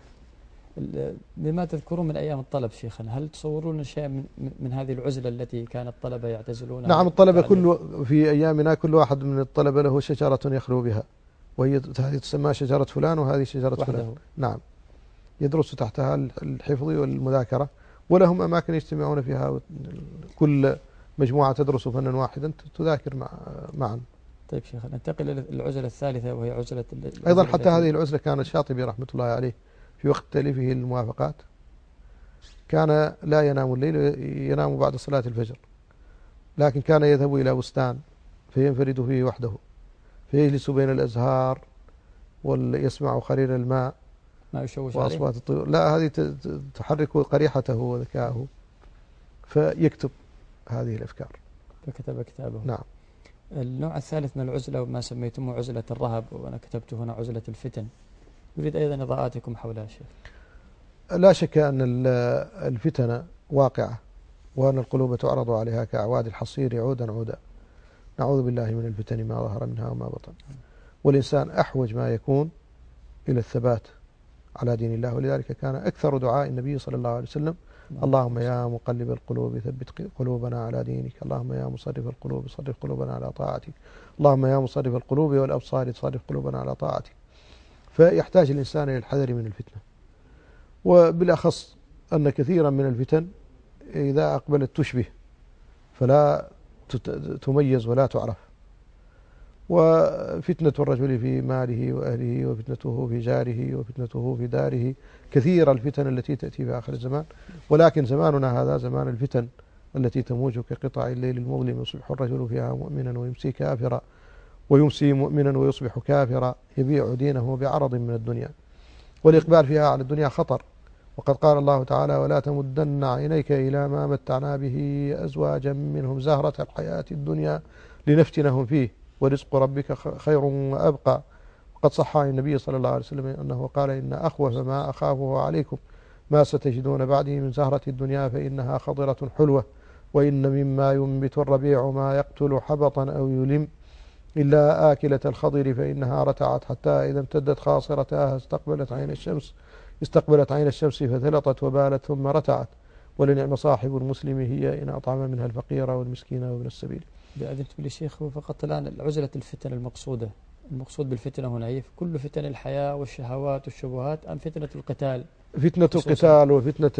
بما تذكرون من أيام الطلب شيخنا، هل تصورون شيء من, من هذه العزلة التي كان الطلبة يعتزلونها؟ نعم، الطلبة كل في أيامنا كل واحد من الطلبة له شجرة يخلو بها، وهي هذه تسمى شجرة فلان وهذه شجرة وحده. فلان. نعم، يدرس تحتها الحفظ والمذاكرة، ولهم أماكن يجتمعون فيها، كل مجموعة تدرس فنا واحدا تذاكر مع معا. طيب شيخ، ننتقل إلى العزلة الثالثة وهي عزلة أيضا حتى هذه العزلة كان الشاطبي رحمة الله عليه في وقت تأليفه الموافقات كان لا ينام الليل، ينام بعد صلاة الفجر، لكن كان يذهب إلى بستان فينفرد فيه وحده، فيجلس بين الأزهار ويسمع خرير الماء ما يشوش وأصوات الطيور، لا هذه تحرك قريحته وذكاءه، فيكتب هذه الأفكار، فكتب كتابه. نعم. النوع الثالث من العزلة وما سميتموه عزلة الرهب، وأنا كتبت هنا عزلة الفتن، يريد أيضا إضاءاتكم حولها شيخ. لا شك أن الفتن واقعة، وأن القلوب تعرض عليها كأعواد الحصير عودا عودا، نعوذ بالله من الفتن ما ظهر منها وما بطن، والإنسان أحوج ما يكون إلى الثبات على دين الله، ولذلك كان أكثر دعاء النبي صلى الله عليه وسلم اللهم يا مقلب القلوب ثبت قلوبنا على دينك، اللهم يا مصرف القلوب صرف قلوبنا على طاعتك، اللهم يا مصرف القلوب والأبصار صرف قلوبنا على طاعتك. فيحتاج الإنسان إلى الحذر من الفتنة، وبالأخص أن كثيرا من الفتن إذا أقبلت تشبه فلا تميز ولا تعرف، وفتنة الرجل في ماله وأهله، وفتنته في جاره، وفتنته في داره، كثير الفتن التي تأتي في آخر الزمان، ولكن زماننا هذا زمان الفتن التي تموج كقطع الليل المظلم، يصبح الرجل فيها مؤمنا ويمسي كافرا، ويمسي مؤمنا ويصبح كافرا، يبيع دينه بعرض من الدنيا، والإقبال فيها على الدنيا خطر، وقد قال الله تعالى ولا تمدن عينيك إلى ما متعنا به أزواجا منهم زهرة الحياة الدنيا لنفتنهم فيه ورزق ربك خير وأبقى. وقد صح عن النبي صلى الله عليه وسلم أنه قال إن أخوف ما أخافه عليكم ما ستجدون بعدي من زهرة الدنيا فإنها خضرة حلوة، وإن مما ينبت الربيع ما يقتل حبطا أو يلم إلا آكلة الخضر فإنها رتعت حتى إذا امتدت خاصرتها استقبلت عين الشمس استقبلت عين الشمس فثلطت وبالت ثم رتعت، ولنعم صاحب المسلم هي إن أطعم منها الفقير والمسكين وابن السبيل. بأذنت بالشيخ، فقط الآن عزلة الفتن المقصودة، المقصود بالفتنة هنا هي كل فتن الحياة والشهوات والشبهات أم فتنة القتال؟ فتنة القتال وفتنة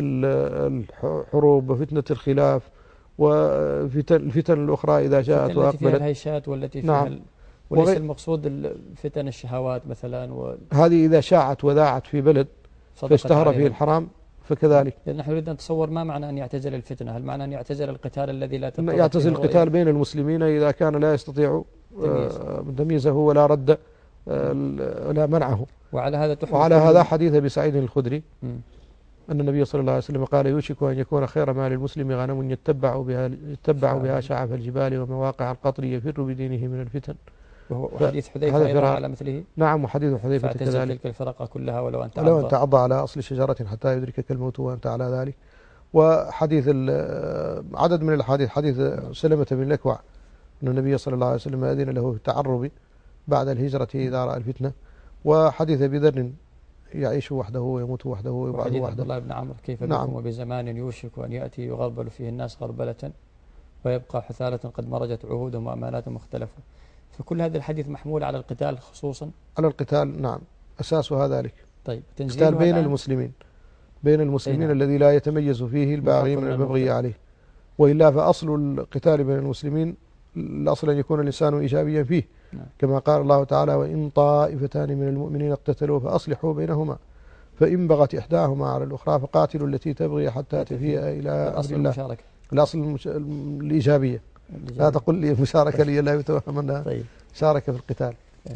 الحروب وفتنة الخلاف وفتن الفتن الأخرى إذا جاءت وأقبلت، التي فيها الهيشات والتي فيها نعم. وليس المقصود فتن الشهوات مثلا و... هذه إذا شاعت وذاعت في بلد فاشتهر فيه الحرام فكذلك. لأن نحن نريد أن نتصور ما معنى أن يعتزل الفتنة، هل معنى أن يعتزل القتال الذي لا تتضح؟ يعتزل القتال بين المسلمين إذا كان لا يستطيع تمييزه ولا رد ولا منعه. وعلى هذا وعلى هذا حديث أبي سعيد الخدري م. أن النبي صلى الله عليه وسلم قال يوشك أن يكون خير ما للمسلم غنم يتبع بها يتبع بها شعف الجبال ومواقع القطر يفر بدينه من الفتن. وهو حديث حذيفة أيضا على مثله. نعم، وحديث حذيفة كذلك. فاعتزل تلك الفرقة كلها ولو أن ولو أن تعض على أصل شجرة حتى يدركك الموت وأنت على ذلك. وحديث عدد من الحديث حديث سلمة بن الأكوع أن النبي صلى الله عليه وسلم أذن له في التعرب بعد الهجرة إذا رأى الفتنة. وحديث أبي ذر يعيش وحده ويموت وحده ويبعث وحده. عبد الله بن عمرو كيف نعم. بكم وبزمان يوشك أن يأتي يغربل فيه الناس غربلة ويبقى حثالة قد مرجت عهودهم وأماناتهم مختلفة. فكل هذا الحديث محمول على القتال خصوصا. على القتال نعم، أساسها ذلك. طيب قتال بين المسلمين بين المسلمين نعم. الذي لا يتميز فيه الباغي من المبغي عليه، وإلا فأصل القتال بين المسلمين الأصل أن يكون الإنسان إيجابيا فيه نعم. كما قال الله تعالى وإن طائفتان من المؤمنين اقتتلوا فأصلحوا بينهما فإن بغت إحداهما على الأخرى فقاتلوا التي تبغي حتى تفيء إلى أمر الله. الأصل المش... الإيجابية. لا تقل لي المشاركة لي لا يتوهم أنها طيب. شارك في القتال.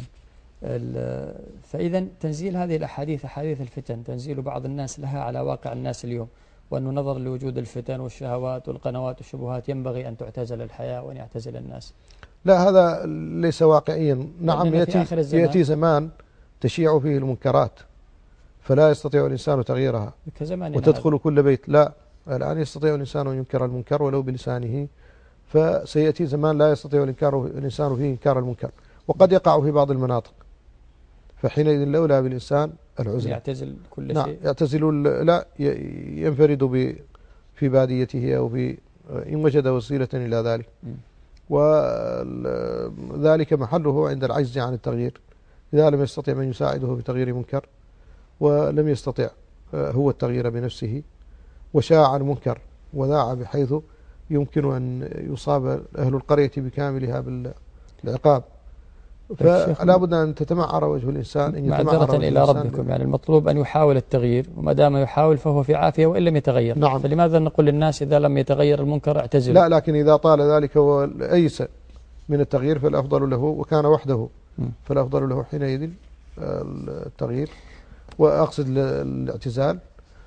فإذا تنزيل هذه الأحاديث أحاديث الفتن تنزيل بعض الناس لها على واقع الناس اليوم، وأنه نظر لوجود الفتن والشهوات والقنوات والشبهات ينبغي أن تعتزل الحياة وأن يعتزل الناس. لا، هذا ليس واقعيا. نعم، يأتي, يأتي زمان تشيع فيه المنكرات فلا يستطيع الإنسان تغييرها وتدخل هذا. كل بيت. لا، الآن يستطيع الإنسان أن ينكر المنكر ولو بلسانه، فسيأتي زمان لا يستطيع الإنسان فيه إنكار المنكر، وقد يقع في بعض المناطق، فحينئذ الأولى بالإنسان العزلة، يعتزل كل نعم شيء. يعتزل، لا ينفرد في باديته أو في إن وجد وسيلة إلى ذلك، وذلك محله عند العجز عن التغيير، إذا لم يستطع من يساعده بتغيير منكر ولم يستطع هو التغيير بنفسه وشاع المنكر وذاع بحيث يمكن أن يصاب أهل القرية بكاملها بالعقاب، فلا بد أن تتمعر وجه الإنسان، أن يتمعر معذرة إلى ربكم، يعني المطلوب أن يحاول التغيير، وما دام يحاول فهو في عافية وإن لم يتغير. نعم. فلماذا نقول للناس إذا لم يتغير المنكر اعتزل؟ لا، لكن إذا طال ذلك وأيس من التغيير فالأفضل له، وكان وحده فالأفضل له حينئذ التغيير، وأقصد الاعتزال،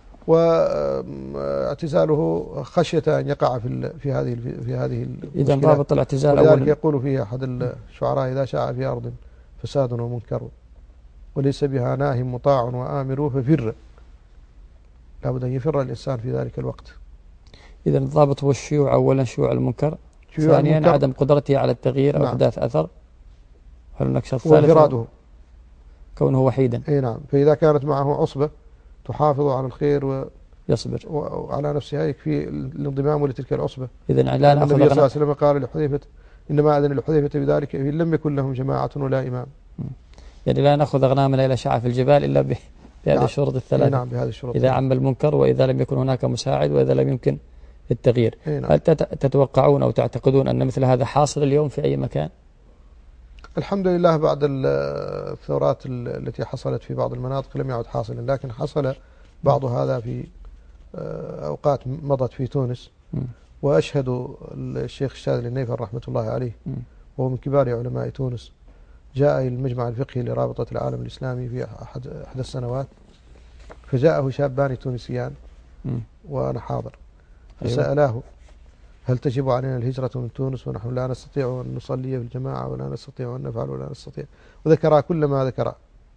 واعتزاله خشية أن يقع في في هذه في هذه إذا ضابط الاعتزال أولا. ولذلك يقول فيه أحد الشعراء: إذا شاع في أرض فساد ومنكر وليس بها ناه مطاع وآمر ففر. لابد أن يفر الإنسان في ذلك الوقت. إذا الضابط هو الشيوع أولا، شيوع المنكر، ثانيا عدم قدرته على التغيير أو إحداث أثر. هل هناك شرط ثالث؟ وانفراده، كونه وحيدا. أي نعم. فإذا كانت معه عصبة تحافظ على الخير و يصبر وعلى نفسها يكفي الانضمام لتلك العصبة. إذا لا نأخذ. النبي صلى الله عليه وسلم قال لحذيفة: إنما أذن لحذيفة بذلك إن لم يكن لهم جماعة ولا إمام. يعني لا نأخذ أغنامنا إلى شعف الجبال إلا بهذه نعم. الشروط الثلاثة. نعم، بهذه الشروط. إذا عم المنكر، وإذا لم يكن هناك مساعد، وإذا لم يمكن التغيير. نعم. هل تتوقعون أو تعتقدون أن مثل هذا حاصل اليوم في أي مكان؟ الحمد لله بعد الثورات التي حصلت في بعض المناطق لم يعد حاصلا، لكن حصل بعض هذا في أوقات مضت في تونس. م. وأشهد الشيخ الشاذلي النيفر رحمة الله عليه، م. وهو من كبار علماء تونس، جاء إلى المجمع الفقهي لرابطة العالم الإسلامي في أحد أحد السنوات، فجاءه شابان تونسيان م. وأنا حاضر، فسألاه: هل تجب علينا الهجرة من تونس ونحن لا نستطيع أن نصلي في الجماعة ولا نستطيع أن نفعل ولا نستطيع، وذكر كل ما ذكر.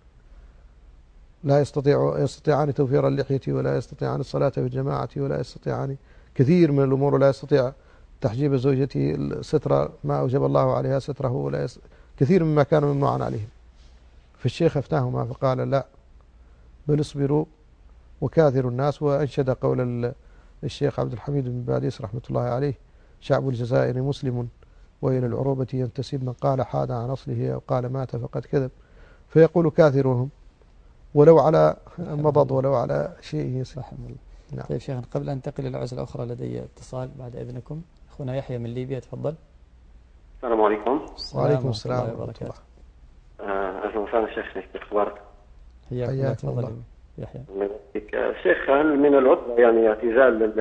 لا يستطيع يستطيعان توفير اللحية، ولا يستطيعان الصلاة في الجماعة، ولا يستطيعان كثير من الأمور، ولا يستطيع تحجيب زوجته الستر ما أوجب الله عليها ستره، ولا يس... كثير مما كان ممنوعا عليهم. فالشيخ أفتاهما فقال: لا، بل اصبروا وكاثروا الناس. وأنشد قول الشيخ عبد الحميد بن باديس رحمة الله عليه: شعب الجزائر مسلم وإلى العروبة ينتسب، من قال حاد عن أصله أو قال مات فقد كذب. فيقول كاثرهم ولو على مضض ولو على شيء يسير. نعم. طيب شيخنا، قبل أن ننتقل إلى العزلة الأخرى لدي اتصال بعد إذنكم. أخونا يحيى من ليبيا، تفضل. السلام عليكم. وعليكم السلام ورحمة الله. أهلا وسهلا شيخ، كيف أخبارك؟ حياك الله يحيى. شيخ، هل من العذر يعني اعتزال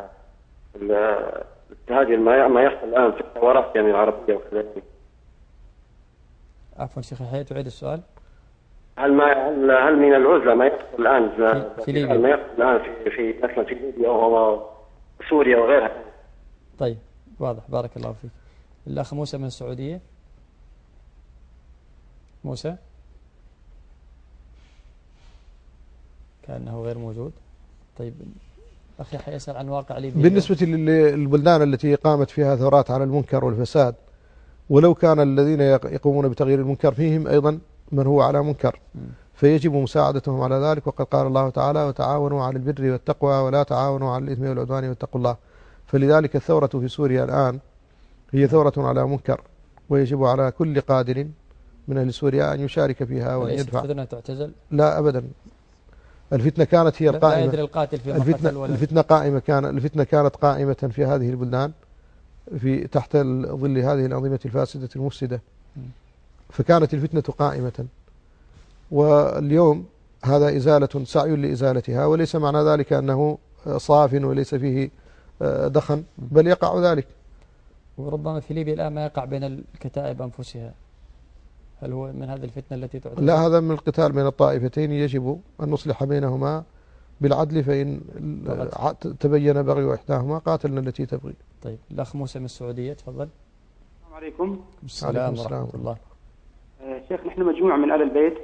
هذه ما يحصل الآن في الثورات يعني العربية وكذلك؟ عفوا شيخ يحيى، تعيد السؤال. هل ما هل من العزلة ما يحصل الآن في, في ليبيا؟ ما يحصل الآن في في مثلا في ليبيا أو سوريا وغيرها؟ طيب واضح، بارك الله فيك. الأخ موسى من السعودية. موسى كأنه غير موجود. طيب أخي يحيى يسأل عن واقع ليبيا. بالنسبة للبلدان التي قامت فيها ثورات على المنكر والفساد، ولو كان الذين يقومون بتغيير المنكر فيهم أيضا من هو على منكر، فيجب مساعدتهم على ذلك. وقد قال الله تعالى: وتعاونوا على البر والتقوى ولا تعاونوا على الإثم والعدوان واتقوا الله. فلذلك الثورة في سوريا الآن هي ثورة على منكر، ويجب على كل قادر من أهل سوريا أن يشارك فيها وأن يدفع. الفتنة تعتزل؟ لا أبدا، الفتنة كانت هي القائمة. لا يدري القاتل في الفتنة, الفتنة قائمة كان الفتنة كانت قائمة في هذه البلدان في تحت ظل هذه الأنظمة الفاسدة المفسدة، فكانت الفتنة قائمة. واليوم هذا إزالة، سعي لإزالتها، وليس معنى ذلك أنه صاف وليس فيه دخن، بل يقع ذلك. وربما في ليبيا الآن ما يقع بين الكتائب أنفسها، هل هو من هذه الفتنة التي تعتبر؟ لا، هذا من القتال بين الطائفتين، يجب أن نصلح بينهما بالعدل، فإن تبين بغي إحداهما قاتلنا التي تبغي. طيب الأخ موسى من السعودية، تفضل. السلام عليكم. السلام ورحمة الله. شيخ، نحن مجموعة من آل البيت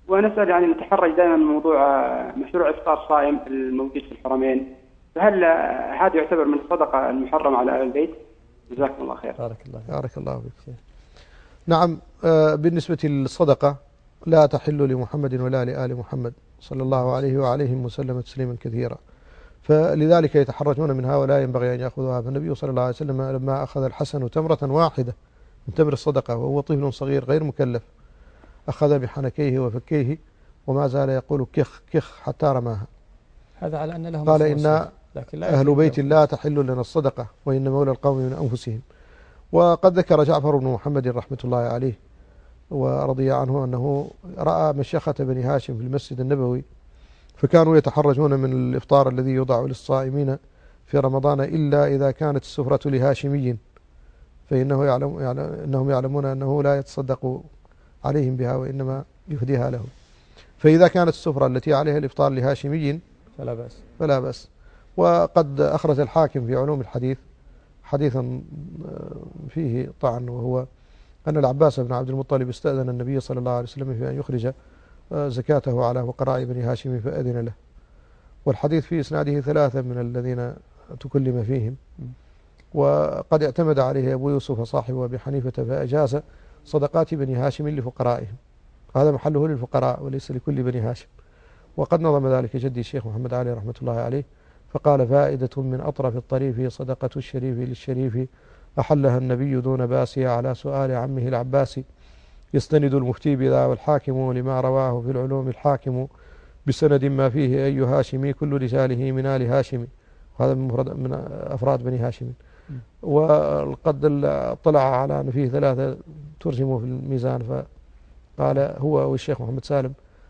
ونسأل يعني نتحرج دائما من موضوع مشروع إفطار صائم الموجود في الحرمين، فهل هذا يعتبر من الصدقة المحرمة على أهل البيت؟ جزاكم الله خير. بارك الله بارك الله فيك. نعم، بالنسبة للصدقة لا تحل لمحمد ولا لآل محمد صلى الله عليه وعليهم وسلم تسليما كثيرا، فلذلك يتحرجون منها ولا ينبغي أن يأخذوها. فالنبي صلى الله عليه وسلم لما أخذ الحسن تمرة واحدة من تمر الصدقة وهو طفل صغير غير مكلف أخذ بحنكيه وفكيه وما زال يقول كخ كخ حتى رماها. هذا على أن لهم قال إن أهل بيت لا تحل لنا الصدقة وإن مولى القوم من أنفسهم. وقد ذكر جعفر بن محمد رحمة الله عليه ورضي عنه أنه رأى مشيخة بني هاشم في المسجد النبوي، فكانوا يتحرجون من الإفطار الذي يوضع للصائمين في رمضان إلا إذا كانت السفرة لهاشمي، فإنه يعلم يعني أنهم يعلمون أنه لا يتصدق عليهم بها وإنما يهديها لهم. فإذا كانت السفرة التي عليها الإفطار لهاشمي فلا بأس فلا بأس. وقد أخرج الحاكم في علوم الحديث حديثا فيه طعن، وهو أن العباس بن عبد المطلب استأذن النبي صلى الله عليه وسلم في أن يخرج زكاته على فقراء بني هاشم فأذن له، والحديث في إسناده ثلاثة من الذين تكلم فيهم، وقد اعتمد عليه أبو يوسف صاحب أبي حنيفة فأجاز صدقات بني هاشم لفقرائهم، هذا محله للفقراء وليس لكل بني هاشم. وقد نظم ذلك جدي الشيخ محمد علي رحمة الله عليه فقال: فائدة من أطرف الطريف صدقة الشريف للشريف أحلها النبي دون باسي على سؤال عمه العباس، يستند المفتي بذا والحاكم لما رواه في العلوم الحاكم بسند ما فيه أي هاشمي كل رجاله من آل هاشم. هذا من أفراد بني هاشم. وقد اطلع على أن فيه ثلاثة ترجموا في الميزان، فقال هو والشيخ محمد سالم: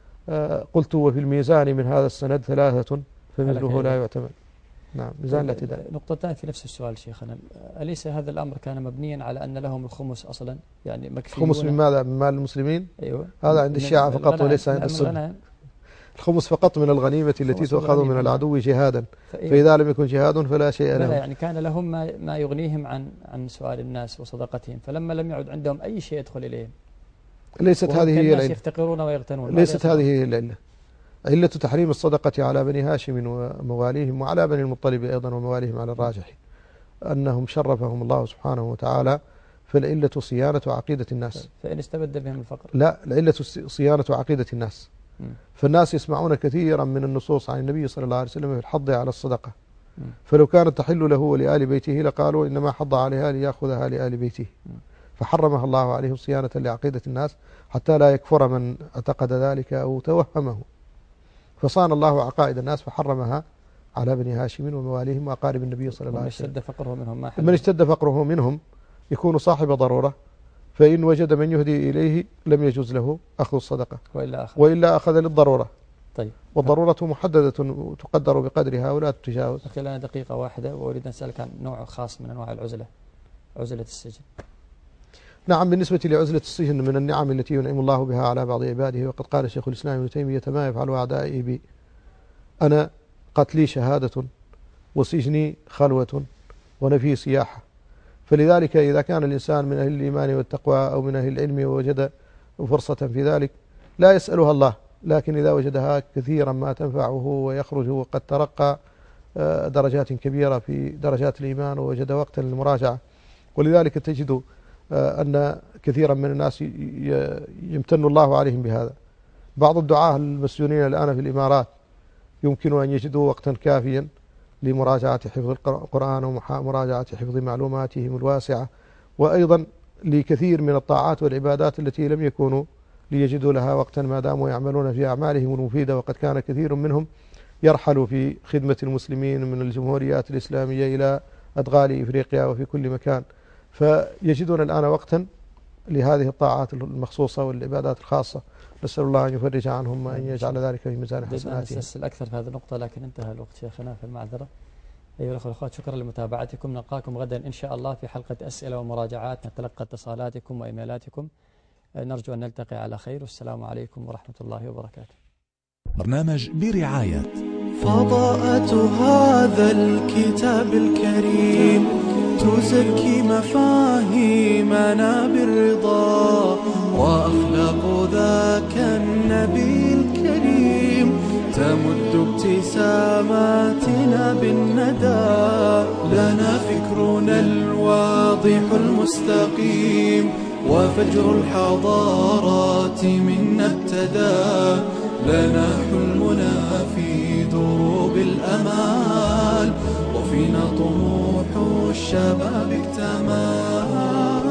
قلت وفي الميزان من هذا السند ثلاثة فمثله لا يعتمد. نعم، ميزان الاعتدال. نقطتان في نفس السؤال شيخنا، أليس هذا الأمر كان مبنيا على أن لهم الخمس أصلا؟ يعني مكفيون. الخمس من ماذا؟ من مال المسلمين؟ أيوة. هذا عند الشيعة فقط وليس عند السنة. الخمس فقط من الغنيمة التي تؤخذ من العدو جهادا، فإذا لم يكن جهاد فلا شيء لهم. يعني كان لهم ما, ما يغنيهم عن عن سؤال الناس وصدقتهم، فلما لم يعد عندهم أي شيء يدخل إليهم ليست هذه هي العلة. يفتقرون ويغتنون. ليست هذه هي العلة. علة تحريم الصدقة على بني هاشم ومواليهم وعلى بني المطلب أيضا ومواليهم على الراجح أنهم شرفهم الله سبحانه وتعالى، فالعلة صيانة عقيدة الناس. فإن استبد بهم الفقر. لا، العلة صيانة عقيدة الناس. م. فالناس يسمعون كثيرا من النصوص عن النبي صلى الله عليه وسلم في الحض على الصدقة، م. فلو كانت تحل له ولآل بيته لقالوا إنما حض عليها ليأخذها لآل بيته، م. فحرمها الله عليهم صيانة لعقيدة الناس حتى لا يكفر من اعتقد ذلك أو توهمه، فصان الله عقائد الناس فحرمها على بني هاشم ومواليهم وأقارب النبي صلى الله عليه وسلم. من اشتد فقره منهم ما من اشتد فقره منهم يكون صاحب ضرورة، فإن وجد من يهدي إليه لم يجوز له أخذ الصدقة وإلا أخذ, وإلا أخذ للضرورة. طيب، والضرورة محددة تقدر بقدرها ولا تتجاوز. أخي لنا دقيقة واحدة وأريد أن أسألك عن نوع خاص من أنواع العزلة، عزلة السجن. نعم، بالنسبة لعزلة السجن من النعم التي ينعم الله بها على بعض عباده، وقد قال شيخ الإسلام ابن تيمية: ما يفعل أعدائي بي أنا قتلي شهادة وسجني خلوة ونفي سياحة. فلذلك إذا كان الإنسان من أهل الإيمان والتقوى أو من أهل العلم ووجد فرصة في ذلك لا يسألها الله، لكن إذا وجدها كثيرا ما تنفعه ويخرج وقد ترقى درجات كبيرة في درجات الإيمان ووجد وقتا للمراجعة. ولذلك تجد أن كثيرا من الناس يمتن الله عليهم بهذا. بعض الدعاة المسجونين الآن في الإمارات يمكن أن يجدوا وقتا كافيا لمراجعة حفظ القرآن ومراجعة حفظ معلوماتهم الواسعة، وأيضا لكثير من الطاعات والعبادات التي لم يكونوا ليجدوا لها وقتا ما داموا يعملون في أعمالهم المفيدة. وقد كان كثير منهم يرحل في خدمة المسلمين من الجمهوريات الإسلامية إلى أدغال إفريقيا وفي كل مكان، فيجدون الآن وقتا لهذه الطاعات المخصوصة والعبادات الخاصة. نسأل الله أن يفرج عنهم وأن يجعل ذلك في ميزان حسناتهم. نسأل أكثر في هذه النقطة لكن انتهى الوقت شيخنا، في المعذرة. أيها الأخوة والأخوات، شكرا لمتابعتكم. نلقاكم غدا إن شاء الله في حلقة أسئلة ومراجعات، نتلقى اتصالاتكم وإيميلاتكم. نرجو أن نلتقي على خير، والسلام عليكم ورحمة الله وبركاته. برنامج برعاية فضاءة هذا الكتاب الكريم تزكي مفاهيمنا بالرضا، وأخلاق ذاك النبي النبي الكريم تمد ابتساماتنا بالندى. لنا فكرنا الواضح المستقيم وفجر الحضارات منا ابتدى. لنا حلمنا في دروب الأمال وفينا طموح الشباب اكتمل.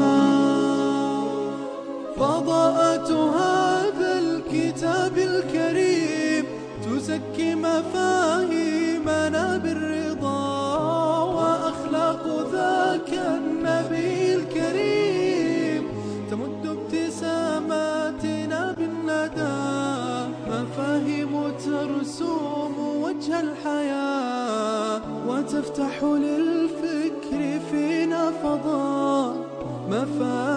فضاءة هذا الكتاب الكريم تزكي مفاهيمنا بالرضا، وأخلاق ذاك النبي الكريم تمد ابتساماتنا بالندى. مفاهيم ترسوم وجه الحياة وتفتح للفكر فينا فضاء. مفاهيم